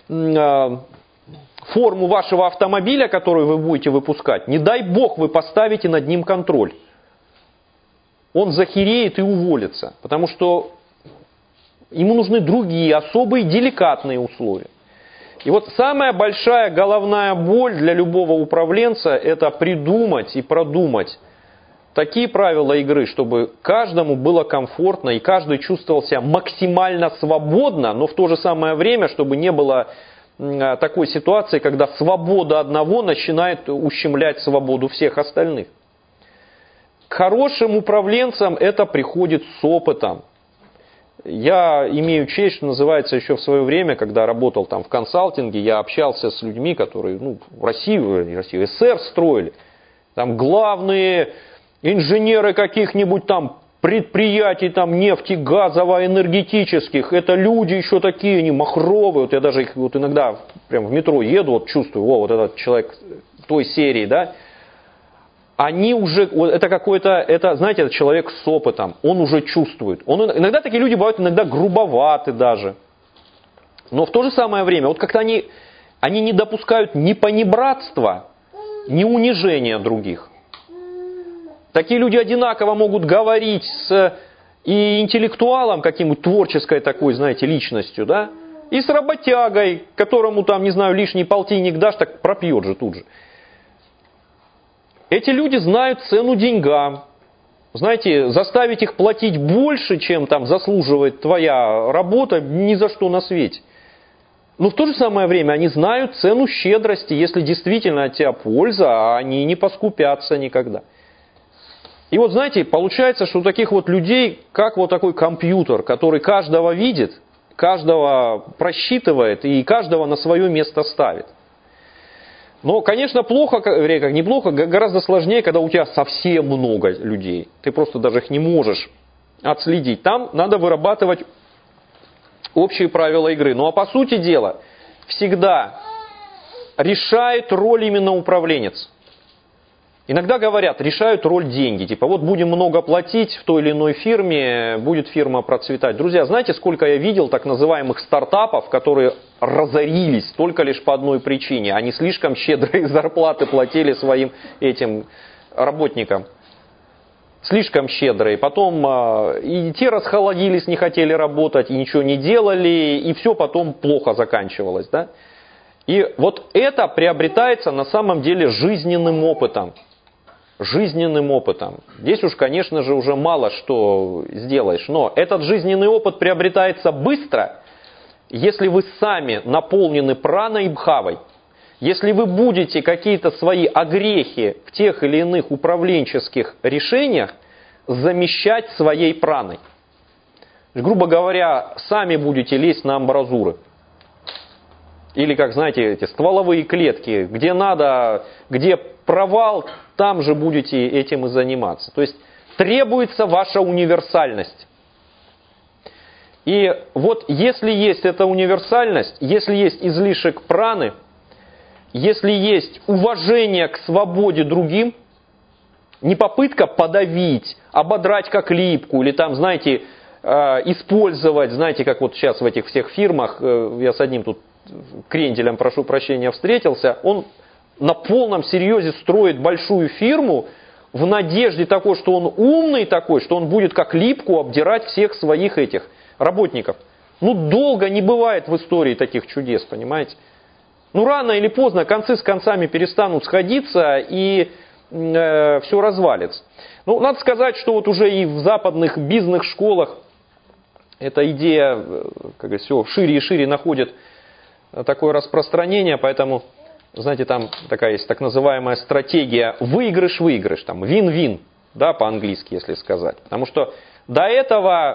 форму вашего автомобиля, которую вы будете выпускать, не дай бог вы поставите над ним контроль. Он захереет и уволится, потому что ему нужны другие, особые, деликатные условия. И вот самая большая головная боль для любого управленца – это придумать и продумать такие правила игры, чтобы каждому было комфортно и каждый чувствовал себя максимально свободно, но в то же самое время, чтобы не было такой ситуации, когда свобода одного начинает ущемлять свободу всех остальных. К хорошим управленцам это приходит с опытом. Я имею честь, что называется, еще в свое время, когда работал там в консалтинге, я общался с людьми, которые Россию, СССР строили. Там главные инженеры каких-нибудь там предприятий там нефтегазово-энергетических, это люди еще такие, они махровые. Вот я даже их вот иногда прям в метро еду, вот чувствую, вот этот человек той серии, да. Они уже, это какой-то, это, знаете, это человек с опытом, он уже чувствует. Иногда такие люди бывают иногда грубоваты даже. Но в то же самое время, вот как-то они не допускают ни понебратства, ни унижения других. Такие люди одинаково могут говорить с и интеллектуалом, каким-нибудь творческой такой, знаете, личностью, да, и с работягой, которому там, не знаю, лишний полтинник дашь, так пропьет же тут же. Эти люди знают цену деньгам. Знаете, заставить их платить больше, чем там заслуживает твоя работа, ни за что на свете. Но в то же самое время они знают цену щедрости. Если действительно от тебя польза, они не поскупятся никогда. И вот знаете, получается, что у таких вот людей, как вот такой компьютер, который каждого видит, каждого просчитывает и каждого на свое место ставит. Но, конечно, плохо, как неплохо, гораздо сложнее, когда у тебя совсем много людей. Ты просто даже их не можешь отследить. Там надо вырабатывать общие правила игры. Ну а по сути дела, всегда решает роль именно управленец. Иногда говорят, решают роль деньги. Типа вот будем много платить в той или иной фирме, будет фирма процветать. Друзья, знаете, сколько я видел так называемых стартапов, которые разорились только лишь по одной причине. Они слишком щедрые зарплаты платили своим этим работникам. Слишком щедрые. Потом и те расхолодились, не хотели работать, и ничего не делали, и все потом плохо заканчивалось. Да? И вот это приобретается на самом деле жизненным опытом. Жизненным опытом. Здесь уж, конечно же, уже мало что сделаешь. Но этот жизненный опыт приобретается быстро, если вы сами наполнены праной и бхавой. Если вы будете какие-то свои огрехи в тех или иных управленческих решениях замещать своей праной. Грубо говоря, сами будете лезть на амбразуры. Или, как знаете, эти стволовые клетки, где надо, где провал, там же будете этим и заниматься. То есть требуется ваша универсальность. И вот если есть эта универсальность, если есть излишек праны, если есть уважение к свободе другим, не попытка подавить, ободрать как липку, или там, знаете, использовать, знаете, как вот сейчас в этих всех фирмах, я с одним тут кренделем, прошу прощения, встретился, он на полном серьезе строит большую фирму в надежде такой, что он умный такой, что он будет как липку обдирать всех своих этих работников. Ну, долго не бывает в истории таких чудес, понимаете? Ну, рано или поздно концы с концами перестанут сходиться и все развалится. Ну, надо сказать, что вот уже и в западных бизнес-школах эта идея, как говорится, все шире и шире находит такое распространение, поэтому, знаете, там такая есть так называемая стратегия выигрыш-выигрыш, там win-win, да, по-английски, если сказать. Потому что до этого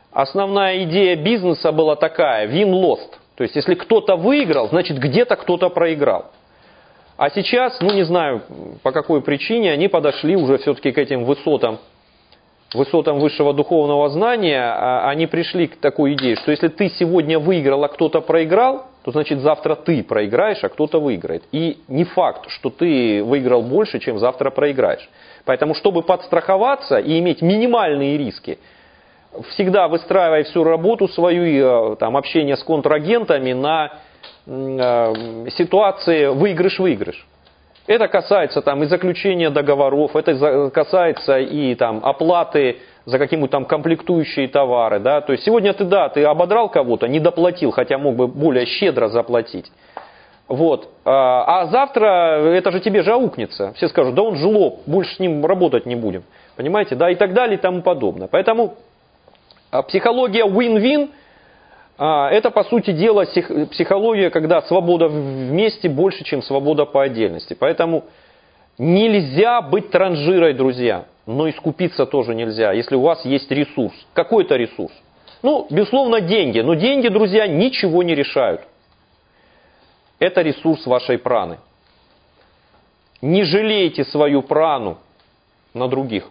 основная идея бизнеса была такая: win-lost. То есть, если кто-то выиграл, значит, где-то кто-то проиграл. А сейчас, ну не знаю, по какой причине, они подошли уже все-таки к этим высотам высшего духовного знания. Они пришли к такой идее, что если ты сегодня выиграл, а кто-то проиграл, то значит завтра ты проиграешь, а кто-то выиграет. И не факт, что ты выиграл больше, чем завтра проиграешь. Поэтому, чтобы подстраховаться и иметь минимальные риски, всегда выстраивай всю работу свою, там, общение с контрагентами на ситуации выигрыш-выигрыш. Это касается там, и заключения договоров, это касается и там, оплаты за какие-нибудь там комплектующие товары. Да? То есть сегодня ты ободрал кого-то, не доплатил, хотя мог бы более щедро заплатить. Вот. А завтра это же тебе же аукнется. Все скажут: да он жлоб, больше с ним работать не будем. Понимаете? Да, и так далее и тому подобное. Поэтому психология win-win это, по сути дела, психология, когда свобода вместе больше, чем свобода по отдельности. Поэтому нельзя быть транжирой, друзья, но и скупиться тоже нельзя, если у вас есть ресурс. Какой-то ресурс. Ну, безусловно, деньги. Но деньги, друзья, ничего не решают. Это ресурс вашей праны. Не жалейте свою прану на других.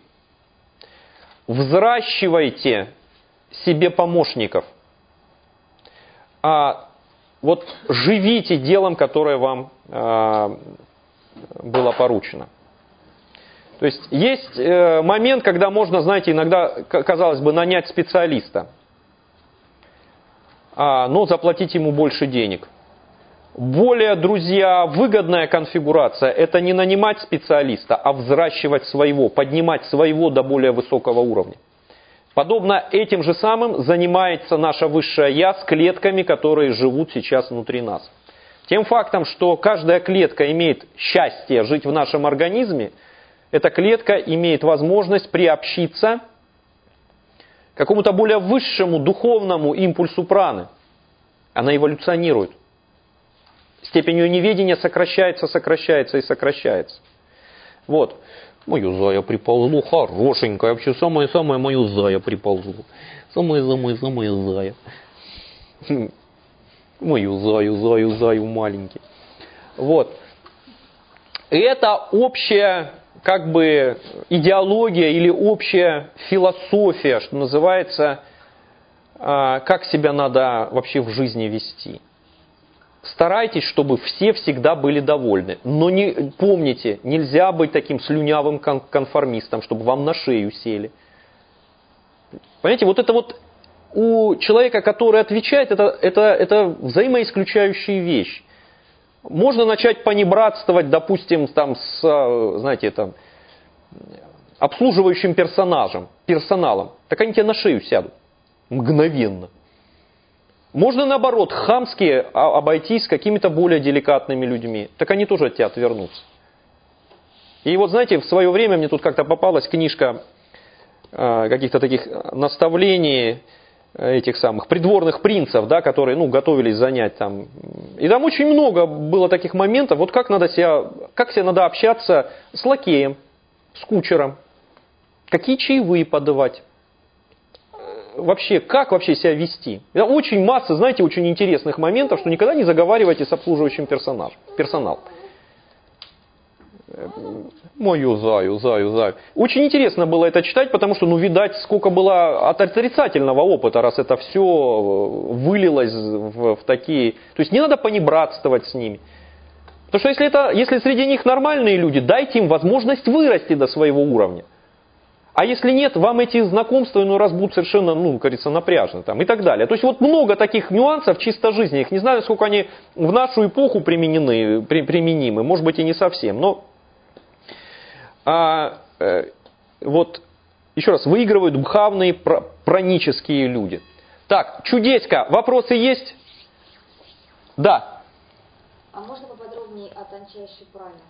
Взращивайте себе помощников. Вот живите делом, которое вам было поручено. То есть момент, когда можно, знаете, иногда, казалось бы, нанять специалиста, но заплатить ему больше денег. Более, друзья, выгодная конфигурация – это не нанимать специалиста, а взращивать своего, поднимать своего до более высокого уровня. Подобно этим же самым занимается наше высшее Я с клетками, которые живут сейчас внутри нас. Тем фактом, что каждая клетка имеет счастье жить в нашем организме, эта клетка имеет возможность приобщиться к какому-то более высшему духовному импульсу праны. Она эволюционирует. Степень ее неведения сокращается и сокращается. Вот. Мою зая приползло, хорошенькая, вообще самое-самое мою зая приползло. Самое-самое зая. Мою заю маленький. Вот. И это общая, как бы, идеология или общая философия, что называется, как себя надо вообще в жизни вести. Старайтесь, чтобы все всегда были довольны. Но помните, нельзя быть таким слюнявым конформистом, чтобы вам на шею сели. Понимаете, вот это вот у человека, который отвечает, это взаимоисключающие вещи. Можно начать понебратствовать, допустим, там, с, знаете, там, обслуживающим персоналом. Так они тебе на шею сядут. Мгновенно. Можно, наоборот, хамски обойтись с какими-то более деликатными людьми. Так они тоже от тебя отвернутся. И вот, знаете, в свое время мне тут как-то попалась книжка каких-то таких наставлений этих самых придворных принцев, да, которые, готовились занять там. И там очень много было таких моментов, вот как себя надо общаться с лакеем, с кучером, какие чаевые подавать. Вообще, как вообще себя вести? Очень масса, знаете, очень интересных моментов, что никогда не заговаривайте с обслуживающим персоналом. Мою заю. Очень интересно было это читать, потому что, видать, сколько было от отрицательного опыта, раз это все вылилось в такие... То есть не надо понебратствовать с ними. Потому что если среди них нормальные люди, дайте им возможность вырасти до своего уровня. А если нет, вам эти знакомства иной раз будут совершенно, кажется, напряжны там, и так далее. То есть вот много таких нюансов чисто жизни. Их не знаю, сколько они в нашу эпоху применимы. Может быть и не совсем. Но вот еще раз, выигрывают духовные пранические люди. Так, чудеська, вопросы есть? Да. А можно поподробнее о тончайшей пране?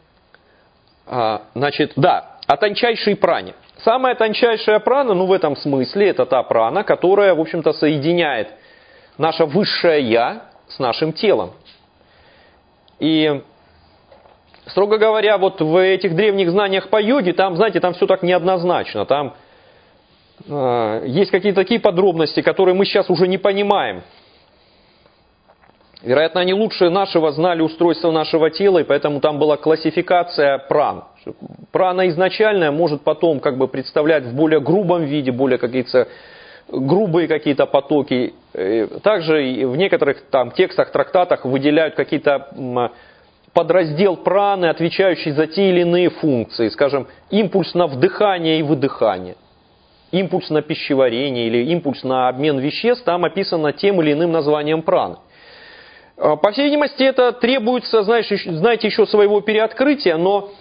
О тончайшей пране. Самая тончайшая прана, в этом смысле, это та прана, которая, в общем-то, соединяет наше высшее Я с нашим телом. И, строго говоря, вот в этих древних знаниях по йоге, там, знаете, там все так неоднозначно. Там Есть какие-то такие подробности, которые мы сейчас уже не понимаем. Вероятно, они лучше нашего знали устройство нашего тела, и поэтому там была классификация пран. Прана изначальная может потом как бы представлять в более грубом виде, более какие-то грубые какие-то потоки. Также в некоторых там текстах, трактатах выделяют какие-то подраздел праны, отвечающий за те или иные функции. Скажем, импульс на вдыхание и выдыхание. Импульс на пищеварение или импульс на обмен веществ там описано тем или иным названием праны. По всей видимости, это требуется, знаете, еще своего переоткрытия, но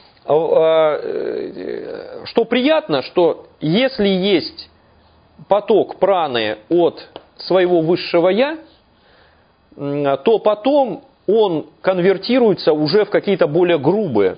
что приятно, что если есть поток праны от своего высшего «я», то потом он конвертируется уже в какие-то более грубые,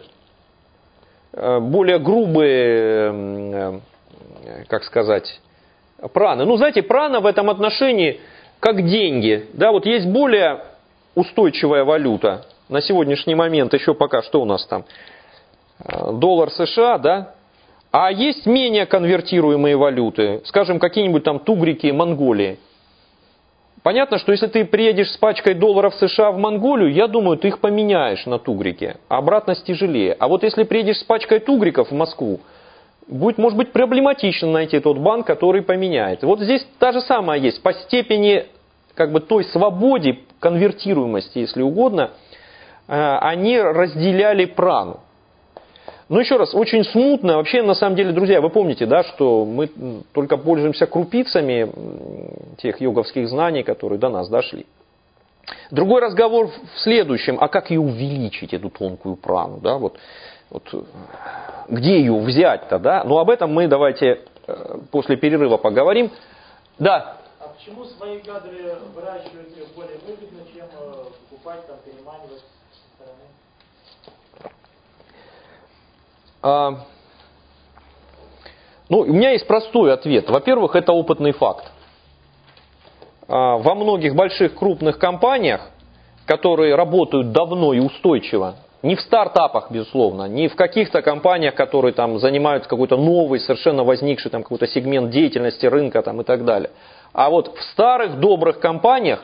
как сказать, праны. Ну, знаете, прана в этом отношении как деньги. Да, вот есть более устойчивая валюта. На сегодняшний момент еще пока что у нас там? Доллар США, да? А есть менее конвертируемые валюты. Скажем, какие-нибудь там тугрики Монголии. Понятно, что если ты приедешь с пачкой долларов США в Монголию, я думаю, ты их поменяешь на тугрики. А обратно тяжелее. А вот если приедешь с пачкой тугриков в Москву, будет, может быть, проблематично найти тот банк, который поменяет. Вот здесь та же самая есть. По степени как бы той свободе, конвертируемости, если угодно, они разделяли прану. Но еще раз, очень смутно. Вообще, на самом деле, друзья, вы помните, да, что мы только пользуемся крупицами тех йоговских знаний, которые до нас дошли. Другой разговор в следующем. А как ее увеличить, эту тонкую прану? Да? Вот, где ее взять-то? Да? Но об этом мы давайте после перерыва поговорим. Да. А почему свои кадры выращивать более выгодно, чем покупать, там, переманивать со стороны? Ну, у меня есть простой ответ. Во-первых, это опытный факт. Во многих больших крупных компаниях, которые работают давно и устойчиво, не в стартапах, безусловно, не в каких-то компаниях, которые там занимаются какой-то новый, совершенно возникший там какой-то сегмент деятельности рынка там, и так далее. А вот в старых добрых компаниях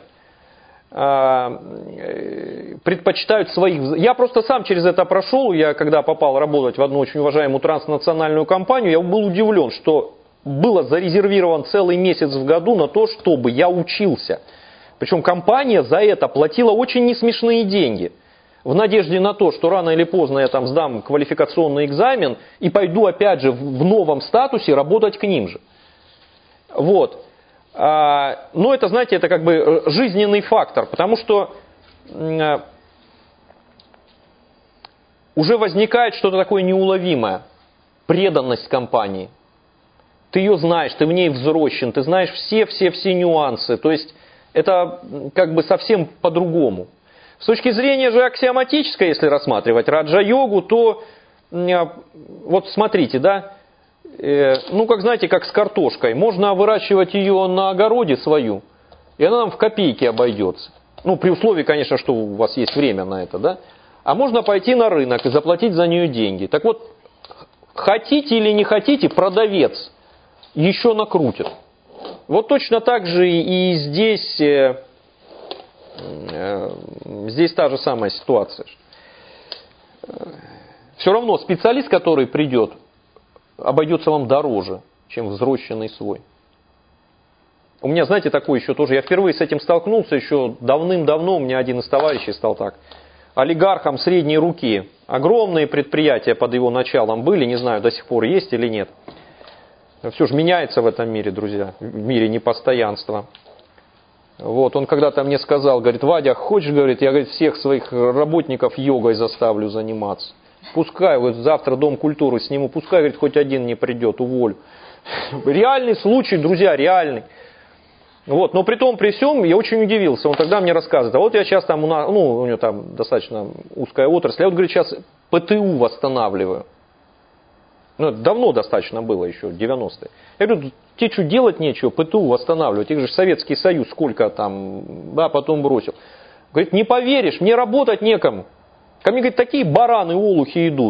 предпочитают своих... Я просто сам через это прошел, я когда попал работать в одну очень уважаемую транснациональную компанию, я был удивлен, что было зарезервирован целый месяц в году на то, чтобы я учился. Причем компания за это платила очень несмешные деньги. В надежде на то, что рано или поздно я там сдам квалификационный экзамен и пойду опять же в новом статусе работать к ним же. Вот. Но это, знаете, это как бы жизненный фактор, потому что уже возникает что-то такое неуловимое. Преданность компании. Ты ее знаешь, ты в ней взрощен, ты знаешь все нюансы. То есть это как бы совсем по-другому. С точки зрения же аксиоматической, если рассматривать раджа-йогу, то вот смотрите, да, ну как знаете, как с картошкой. Можно выращивать ее на огороде свою, и она нам в копейки обойдется. Ну при условии, конечно, что у вас есть время на это, да. А можно пойти на рынок и заплатить за нее деньги. Так вот, хотите или не хотите, продавец еще накрутит. Вот точно так же и здесь... Здесь та же самая ситуация. Все равно специалист, который придет, обойдется вам дороже, чем взрощенный свой. У меня, знаете, такое еще тоже. Я впервые с этим столкнулся еще давным-давно. У меня один из товарищей стал так. Олигархом средней руки. Огромные предприятия под его началом были. Не знаю, до сих пор есть или нет. Все же меняется в этом мире, друзья. В мире непостоянства. Вот, он когда-то мне сказал, говорит, Вадя, хочешь, говорит, я, говорит, всех своих работников йогой заставлю заниматься. Пускай, вот завтра Дом культуры сниму, пускай, говорит, хоть один не придет, уволю. Реальный случай, друзья, реальный. Вот, но при том, при всем, я очень удивился. Он тогда мне рассказывает, а вот я сейчас там, у него там достаточно узкая отрасль, я вот, говорит, сейчас ПТУ восстанавливаю. Ну, это давно достаточно было, еще 90-е. Я говорю, тебе что, делать нечего, ПТУ восстанавливать. Их же Советский Союз сколько там, да, потом бросил. Говорит, не поверишь, мне работать некому. Ко мне, говорит, такие бараны, олухи идут.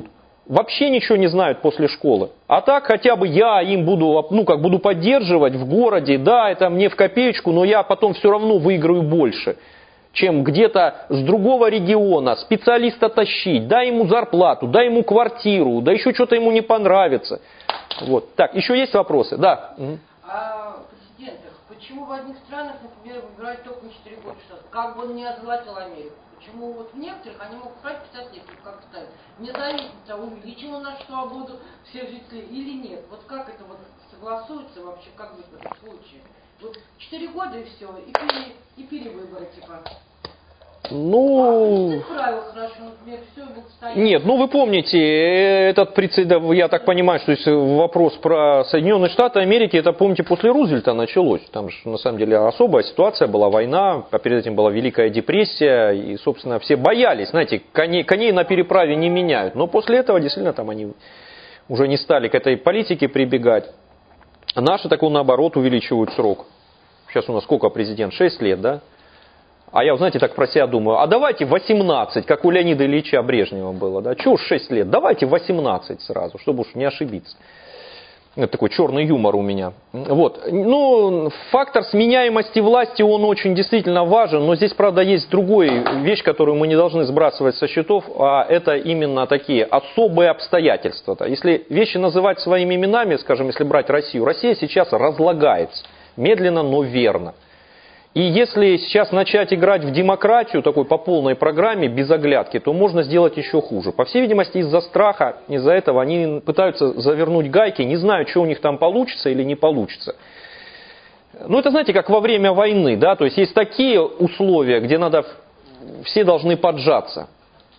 вообще ничего не знают после школы. А так хотя бы я им буду, буду поддерживать в городе, да, это мне в копеечку, но я потом все равно выиграю больше, чем где-то с другого региона специалиста тащить, дай ему зарплату, дай ему квартиру, да еще что-то ему не понравится. Вот. Так, еще есть вопросы? Да. А президентах, почему в одних странах, например, выбирают только на 4 года? Что, как бы он не озолотил Америку? Почему вот в некоторых они могут брать 50 лет, как ставить? Независимо от того, увеличила нашу свободу всех жителей или нет. Вот как это вот согласуется вообще, как быть в этом случае? Вот 4 года и все, и перевыборы типа. Ну... правила хорошо, например, все будет стоять. Нет, вы помните, этот прецедент, я так понимаю, что если вопрос про Соединенные Штаты Америки, это, помните, после Рузвельта началось. Там же, на самом деле, особая ситуация была, война, а перед этим была Великая депрессия, и, собственно, все боялись, знаете, коней на переправе не меняют. Но после этого, действительно, там они уже не стали к этой политике прибегать. А наши, так наоборот, увеличивают срок. Сейчас у нас сколько президент? 6 лет, да? А я, знаете, так про себя думаю, а давайте 18, как у Леонида Ильича Брежнева было, да? Чего уж 6 лет, давайте 18 сразу, чтобы уж не ошибиться. Это такой черный юмор у меня. Вот. Фактор сменяемости власти, он очень действительно важен, но здесь, правда, есть другая вещь, которую мы не должны сбрасывать со счетов, а это именно такие особые обстоятельства. Если вещи называть своими именами, скажем, если брать Россию, Россия сейчас разлагается, медленно, но верно. И если сейчас начать играть в демократию такой по полной программе, без оглядки, то можно сделать еще хуже. По всей видимости, из-за страха, из-за этого они пытаются завернуть гайки, не знаю, что у них там получится или не получится. Это, знаете, как во время войны, да, то есть такие условия, где все должны поджаться.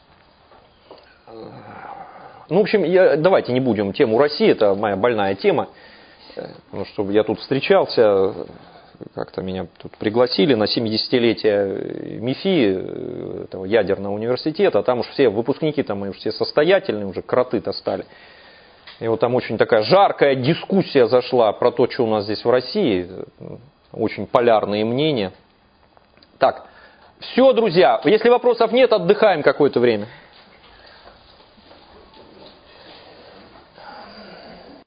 В общем, давайте не будем тему России, это моя больная тема, потому что я тут встречался... Как-то меня тут пригласили на 70-летие МИФИ, этого ядерного университета, там уж все выпускники, там уж все состоятельные, уже кроты-то стали. И вот там очень такая жаркая дискуссия зашла про то, что у нас здесь в России, очень полярные мнения. Так, все, друзья, если вопросов нет, отдыхаем какое-то время.